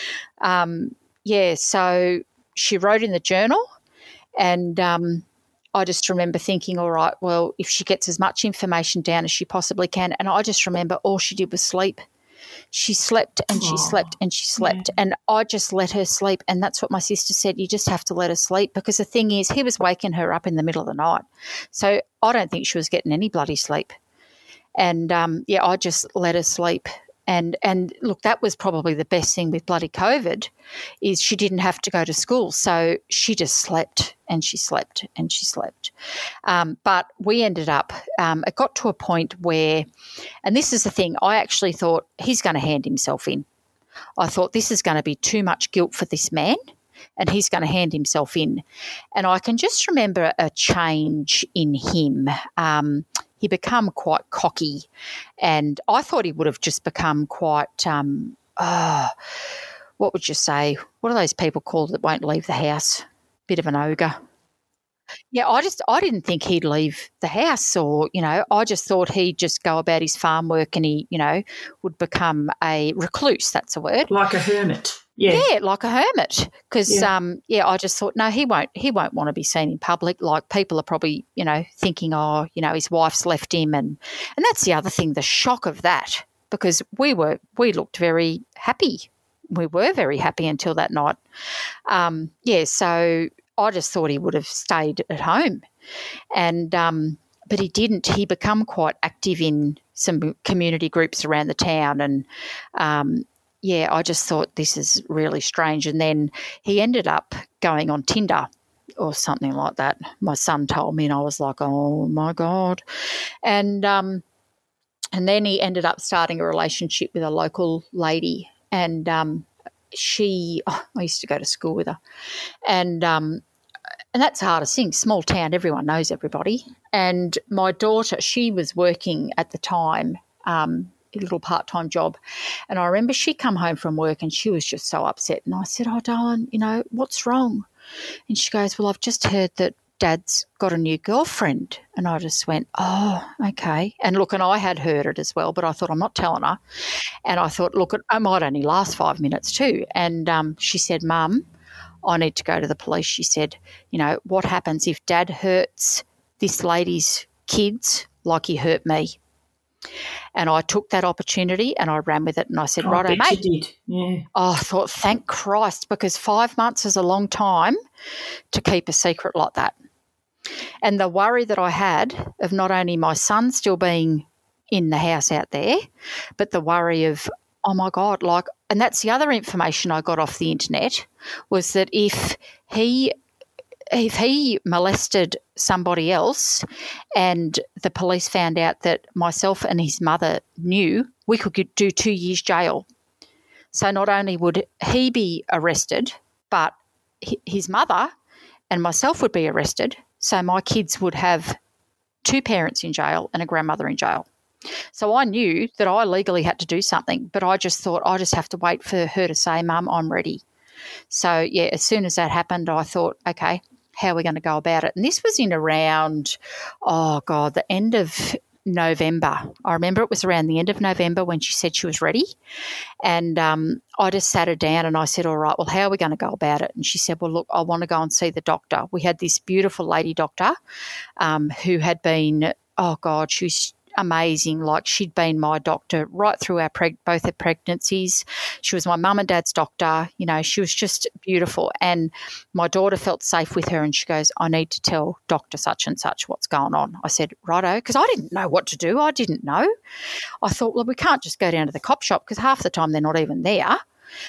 So she wrote in the journal, and I just remember thinking, all right, well, if she gets as much information down as she possibly can, and I just remember all she did was sleep. She slept and she slept and she slept, and I just let her sleep. And that's what my sister said, you just have to let her sleep, because the thing is, he was waking her up in the middle of the night. So I don't think she was getting any bloody sleep. And, I just let her sleep. And look, that was probably the best thing with bloody COVID, is she didn't have to go to school. So she just slept and she slept and she slept. But we ended up, it got to a point where, and this is the thing, I actually thought he's going to hand himself in. I thought this is going to be too much guilt for this man, and he's going to hand himself in. And I can just remember a change in him. He became quite cocky, and I thought he would have just become quite, what would you say? What are those people called that won't leave the house? Bit of an ogre. Yeah, I didn't think he'd leave the house, or, I just thought he'd just go about his farm work, and he, would become a recluse. That's a word. Like a hermit. Yeah, like a hermit, because I just thought, no, he won't want to be seen in public. Like, people are probably, thinking, his wife's left him, and that's the other thing, the shock of that, because we looked very happy. We were very happy until that night. So I just thought he would have stayed at home, and but he didn't. He became quite active in some community groups around the town, and I just thought, this is really strange. And then he ended up going on Tinder or something like that. My son told me, and I was like, oh, my God. And then he ended up starting a relationship with a local lady, and I used to go to school with her. And that's the hardest thing. Small town, everyone knows everybody. And my daughter, she was working at the time, a little part-time job, and I remember she come home from work and she was just so upset, and I said, oh, darling, what's wrong? And she goes, well, I've just heard that Dad's got a new girlfriend. And I just went, oh, okay. And look, and I had heard it as well, but I thought, I'm not telling her. And I thought, look, it might only last 5 minutes too. And she said, Mum, I need to go to the police. She said, you know, what happens if Dad hurts this lady's kids like he hurt me? And I took that opportunity and I ran with it, and I said, righto, mate. You did. Yeah. Oh, I thought, thank Christ, because 5 months is a long time to keep a secret like that. And the worry that I had of not only my son still being in the house out there, but the worry of, oh, my God, like, and that's the other information I got off the internet, was that if he molested somebody else and the police found out that myself and his mother knew, we could do 2 years jail. So not only would he be arrested, but his mother and myself would be arrested. So my kids would have 2 parents in jail and a grandmother in jail. So I knew that I legally had to do something, but I just thought I just have to wait for her to say, Mum, I'm ready. So, yeah, as soon as that happened, I thought, okay, how are we going to go about it? And this was in around, the end of November. I remember it was around the end of November when she said she was ready. And I just sat her down and I said, all right, well, how are we going to go about it? And she said, well, look, I want to go and see the doctor. We had this beautiful lady doctor who had been, she's amazing. Like, she'd been my doctor right through both our pregnancies. She was my mum and dad's doctor. You know, she was just beautiful. And my daughter felt safe with her, and she goes, I need to tell Dr. such and such what's going on. I said, righto, because I didn't know what to do. I didn't know. I thought, well, we can't just go down to the cop shop because half the time they're not even there.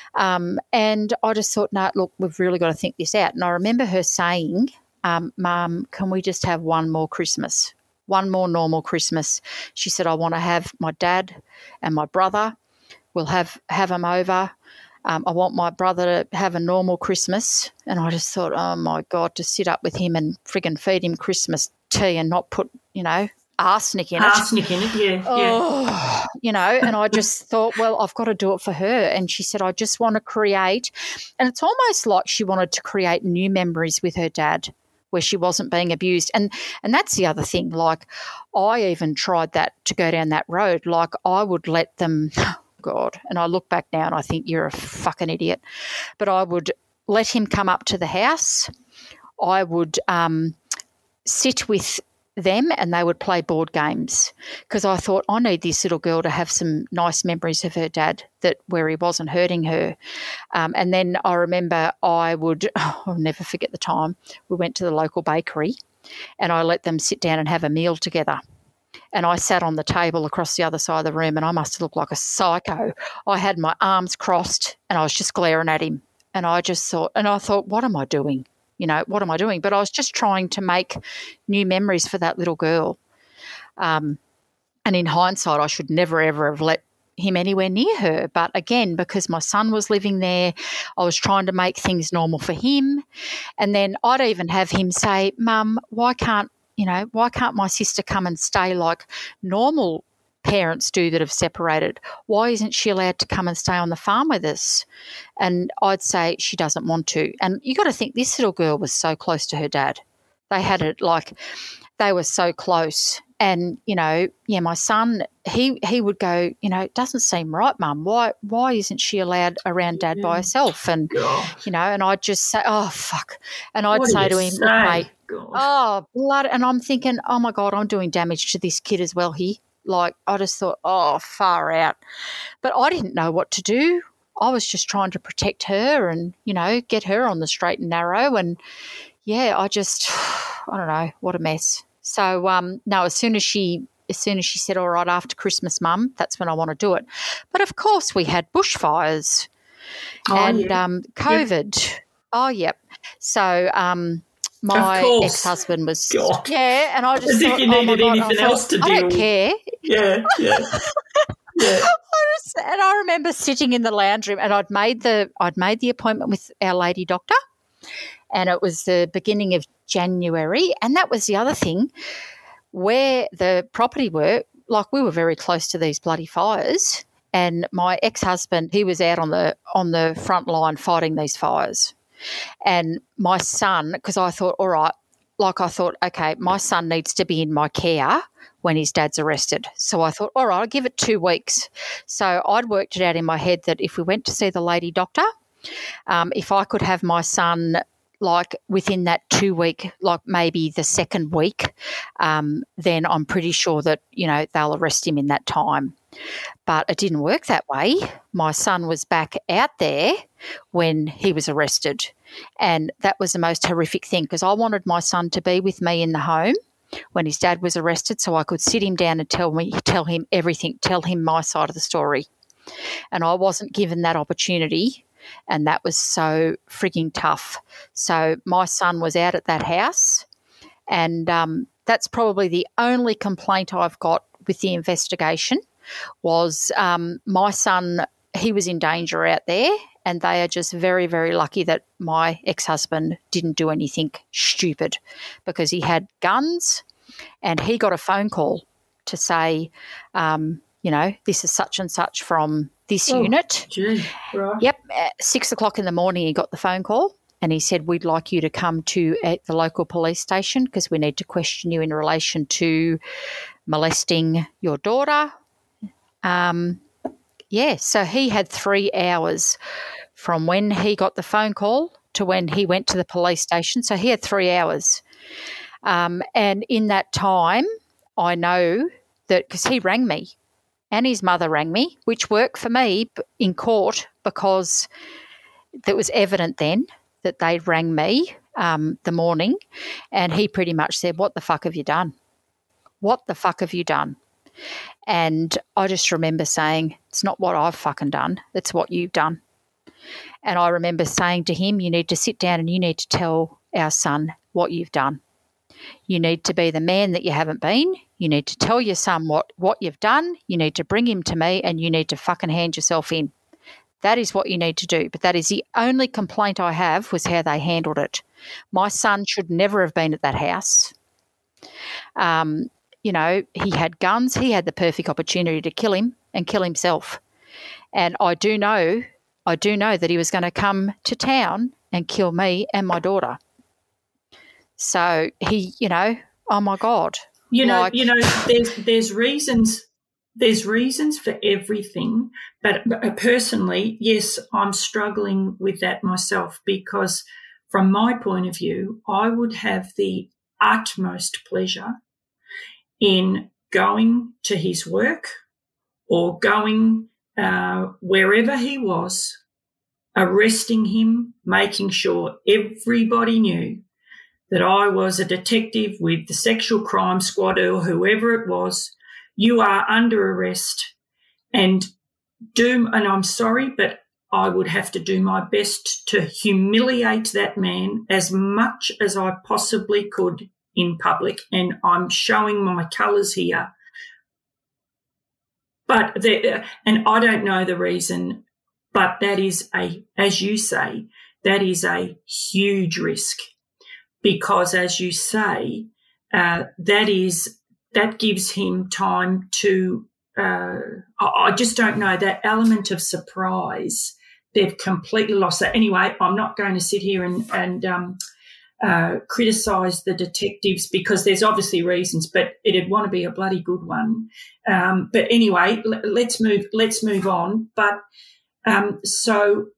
And I just thought, no, look, we've really got to think this out. And I remember her saying, Mum, can we just have one more Christmas? One more normal Christmas. She said, I want to have my dad and my brother. We'll have them over. I want my brother to have a normal Christmas. And I just thought, oh, my God, to sit up with him and frigging feed him Christmas tea and not put, arsenic in it. Arsenic in it, yeah. Oh, and I just thought, well, I've got to do it for her. And she said, I just want to create, and it's almost like she wanted to create new memories with her dad, where she wasn't being abused. And that's the other thing. Like, I even tried that, to go down that road. Like, I would let them, God, and I look back now and I think you're a fucking idiot. But I would let him come up to the house. I would sit with them and they would play board games, because I thought, I need this little girl to have some nice memories of her dad where he wasn't hurting her. And then I remember I'll never forget the time, we went to the local bakery and I let them sit down and have a meal together. And I sat on the table across the other side of the room and I must have looked like a psycho. I had my arms crossed and I was just glaring at him. And I thought, what am I doing? What am I doing? But I was just trying to make new memories for that little girl. And in hindsight, I should never, ever have let him anywhere near her. But again, because my son was living there, I was trying to make things normal for him. And then I'd even have him say, Mum, why can't my sister come and stay like normal parents do that have separated? Why isn't she allowed to come and stay on the farm with us? And I'd say she doesn't want to. And you got to think, this little girl was so close to her dad. They had it like they were so close. And, my son, he would go, it doesn't seem right, Mum. Why isn't she allowed around Dad by herself? And, and I'd just say, oh, fuck. And I'd say to him, look, mate, oh, blood. And I'm thinking, oh, my God, I'm doing damage to this kid as well here. Like, I just thought, oh, far out. But I didn't know what to do. I was just trying to protect her and, get her on the straight and narrow. And, yeah, I don't know, what a mess. So, no, as soon as she said, all right, after Christmas, Mum, that's when I want to do it. But, of course, we had bushfires and COVID. Yep. Oh, yep. So my ex-husband was, God. And I just thought, you needed anything else to do. I don't care. Yeah. Yeah. And I remember sitting in the lounge room, and I'd made the appointment with our lady doctor, and it was the beginning of January. And that was the other thing, where the property were, like, we were very close to these bloody fires, and my ex-husband, he was out on the front line fighting these fires. And my son, because I thought, all right, like I thought, okay, my son needs to be in my care when his dad's arrested. So I thought, all right, I'll give it 2 weeks. So I'd worked it out in my head that if we went to see the lady doctor, if I could have my son like within that 2 week, like maybe the second week, then I'm pretty sure that, they'll arrest him in that time. But it didn't work that way. My son was back out there when he was arrested. And that was the most horrific thing, because I wanted my son to be with me in the home when his dad was arrested, so I could sit him down and tell him everything, tell him my side of the story. And I wasn't given that opportunity, and that was so frigging tough. So my son was out at that house, and that's probably the only complaint I've got with the investigation was my son, he was in danger out there, and they are just very, very lucky that my ex-husband didn't do anything stupid, because he had guns and he got a phone call to say, this is such and such from this unit. Gee, right. Yep, at 6 o'clock in the morning he got the phone call, and he said, we'd like you to come to the local police station because we need to question you in relation to molesting your daughter. So he had 3 hours from when he got the phone call to when he went to the police station. So he had 3 hours. And in that time, I know that because he rang me and his mother rang me, which worked for me in court because it was evident then that they rang me the morning, and he pretty much said, what the fuck have you done? What the fuck have you done? And I just remember saying, it's not what I've fucking done, it's what you've done. And I remember saying to him, you need to sit down and you need to tell our son what you've done. You need to be the man that you haven't been. You need to tell your son what you've done. You need to bring him to me, and you need to fucking hand yourself in. That is what you need to do. But that is the only complaint I have, was how they handled it. My son should never have been at that house. He had guns. He had the perfect opportunity to kill him and kill himself. And I do know that he was going to come to town and kill me and my daughter. So he, oh my God. There's reasons for everything. But personally, yes, I'm struggling with that myself, because from my point of view, I would have the utmost pleasure in going to his work or going wherever he was, arresting him, making sure everybody knew that I was a detective with the Sexual Crime Squad or whoever it was. You are under arrest, and I'm sorry, but I would have to do my best to humiliate that man as much as I possibly could in public, and I'm showing my colours here. And I don't know the reason, but that is as you say, that is a huge risk, because as you say, that gives him time to. I just don't know, that element of surprise. They've completely lost that. Anyway, I'm not going to sit here and criticise the detectives, because there's obviously reasons, but it'd want to be a bloody good one. But anyway, let's move on. But so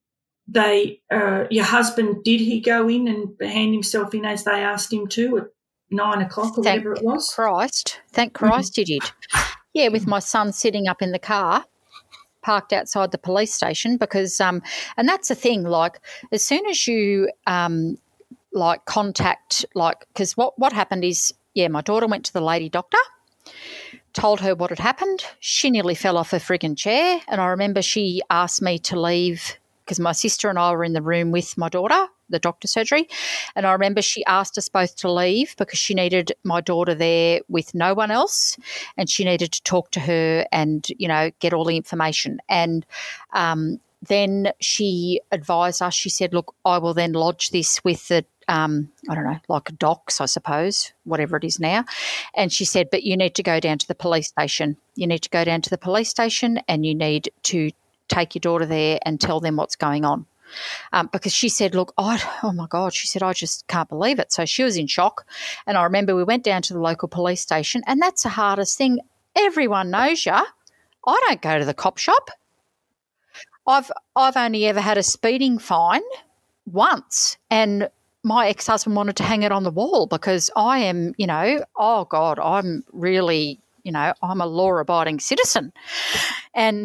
your husband, did he go in and hand himself in as they asked him to at 9 o'clock or whatever it was? Thank Christ he did. Yeah, with my son sitting up in the car, parked outside the police station, because and that's the thing, like as soon as you contact, because what happened is, my daughter went to the lady doctor, told her what had happened. She nearly fell off her friggin' chair, and I remember she asked me to leave because my sister and I were in the room with my daughter, the doctor surgery, and I remember she asked us both to leave because she needed my daughter there with no one else, and she needed to talk to her and, get all the information. And then she advised us, she said, look, I will then lodge this with the I don't know, like docs, I suppose, whatever it is now. And she said, but you need to go down to the police station. You need to go down to the police station and you need to take your daughter there and tell them what's going on. because she said, look, oh, my God, she said, I just can't believe it. So she was in shock. And I remember we went down to the local police station, and that's the hardest thing. Everyone knows you. I don't go to the cop shop. I've only ever had a speeding fine once, and my ex-husband wanted to hang it on the wall because I am, oh, God, I'm really, I'm a law-abiding citizen. And,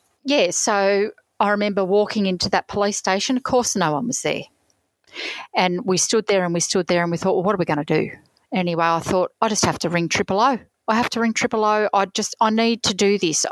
so I remember walking into that police station. Of course, no one was there. And we stood there and we thought, well, what are we going to do? Anyway, I thought, I just have to ring 000. I have to ring 000. I need to do this.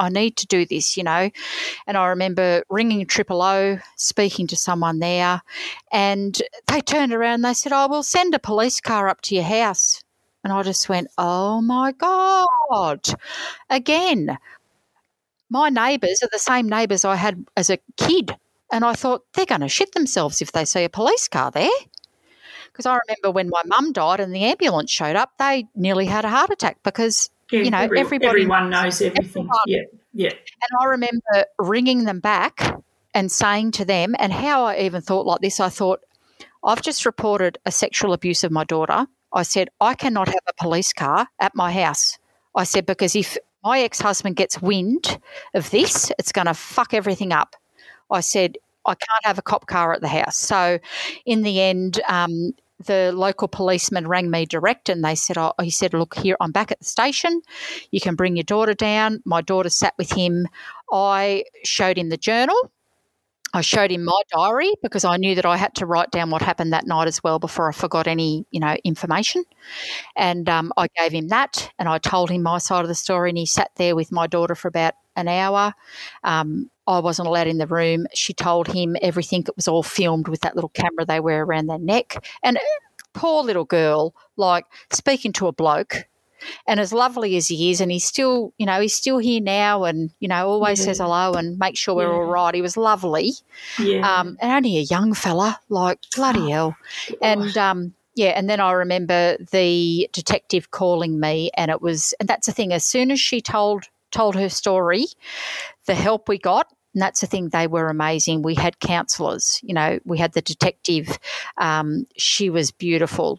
And I remember ringing 000, speaking to someone there, and they turned around and they said, oh, we'll send a police car up to your house. And I just went, oh, my God. Again, my neighbours are the same neighbours I had as a kid, and I thought they're going to shit themselves if they see a police car there. Because I remember when my mum died and the ambulance showed up, they nearly had a heart attack because, everyone knows everything. Yeah. And I remember ringing them back and saying to them, and how I even thought like this, I thought, I've just reported a sexual abuse of my daughter. I said, I cannot have a police car at my house. I said, because if my ex-husband gets wind of this, it's going to fuck everything up. I said, I can't have a cop car at the house. So in the end, the local policeman rang me direct, and he said, look, here, I'm back at the station. You can bring your daughter down. My daughter sat with him. I showed him the journal. I showed him my diary because I knew that I had to write down what happened that night as well before I forgot any, information. And I gave him that, and I told him my side of the story, and he sat there with my daughter for about an hour. I wasn't allowed in the room. She told him everything. It was all filmed with that little camera they wear around their neck. And poor little girl, like speaking to a bloke, and as lovely as he is, and he's still, he's still here now, and, always says hello and makes sure we're all right. He was lovely. Yeah. And only a young fella, like bloody hell. And, and then I remember the detective calling me, and that's the thing, as soon as she told her story, the help we got, and that's the thing, they were amazing. We had counsellors, we had the detective. She was beautiful,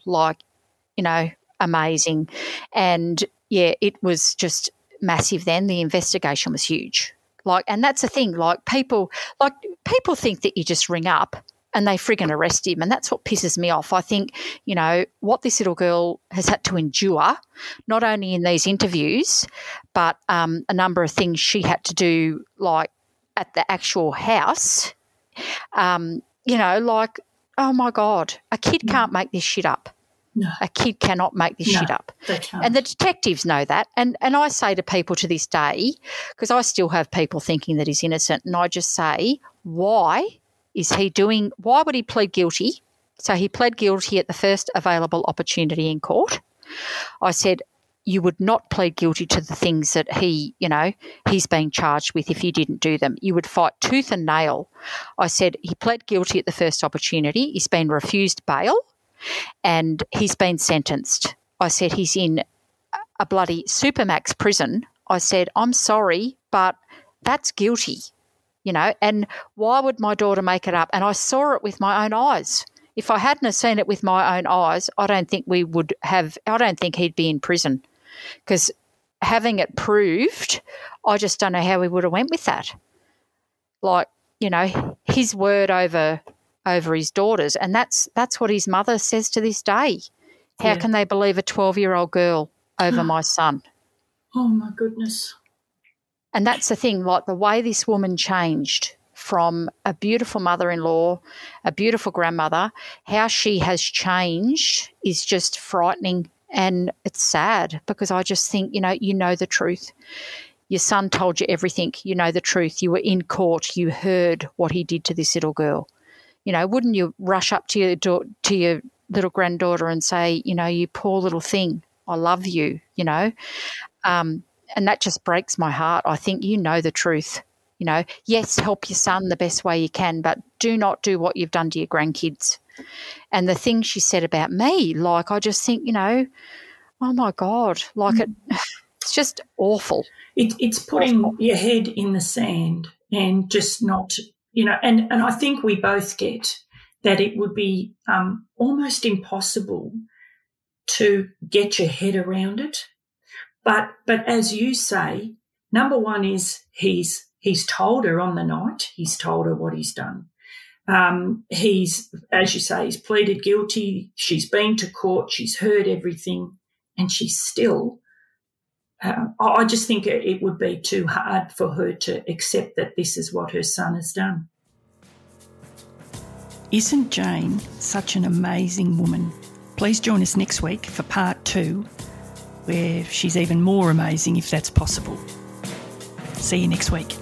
amazing. And, it was just massive then. The investigation was huge. And that's the thing, people think that you just ring up and they friggin' arrest him, and that's what pisses me off. I think, what this little girl has had to endure, not only in these interviews, but a number of things she had to do, at the actual house, oh, my God, a kid can't make this shit up. No. A kid cannot make this shit up. They can't. And the detectives know that. And I say to people to this day, because I still have people thinking that he's innocent, and I just say, why would he plead guilty? So he pled guilty at the first available opportunity in court. I said, you would not plead guilty to the things that he's being charged with if you didn't do them. You would fight tooth and nail. I said, he pled guilty at the first opportunity. He's been refused bail, and he's been sentenced. I said, he's in a bloody supermax prison. I said, I'm sorry, but that's guilty, and why would my daughter make it up? And I saw it with my own eyes. If I hadn't have seen it with my own eyes, I don't think he'd be in prison, because having it proved, I just don't know how we would have went with that. His word over his daughters, and that's what his mother says to this day. How can they believe a 12-year-old girl over my son? Oh, my goodness. And that's the thing, the way this woman changed from a beautiful mother-in-law, a beautiful grandmother, how she has changed is just frightening, and it's sad, because I just think, you know the truth. Your son told you everything. You know the truth. You were in court. You heard what he did to this little girl. Wouldn't you rush up to your little granddaughter and say, you poor little thing, I love you, and that just breaks my heart. I think you know the truth. Yes, help your son the best way you can, but do not do what you've done to your grandkids. And the thing she said about me, I just think, oh, my God, it's just awful. It's putting your head in the sand and just not and I think we both get that it would be almost impossible to get your head around it. But as you say, number one is he's told her on the night. He's told her what he's done. He's, as you say, he's pleaded guilty. She's been to court. She's heard everything, and she's still. I just think it would be too hard for her to accept that this is what her son has done. Isn't Jane such an amazing woman? Please join us next week for part 2, where she's even more amazing if that's possible. See you next week.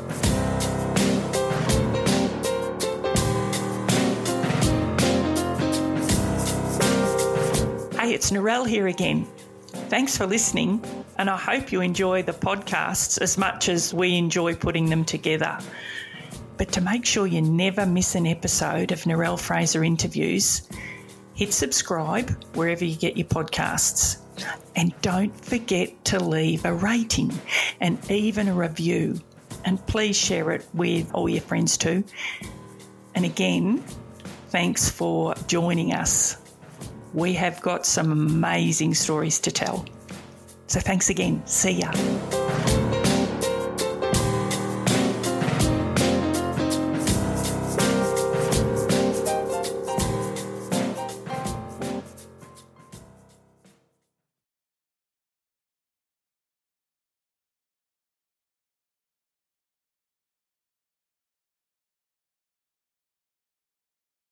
Hey, it's Narelle here again. Thanks for listening, and I hope you enjoy the podcasts as much as we enjoy putting them together. But to make sure you never miss an episode of Narelle Fraser Interviews, hit subscribe wherever you get your podcasts. And don't forget to leave a rating and even a review. And please share it with all your friends too. And again, thanks for joining us. We have got some amazing stories to tell. So thanks again. See ya.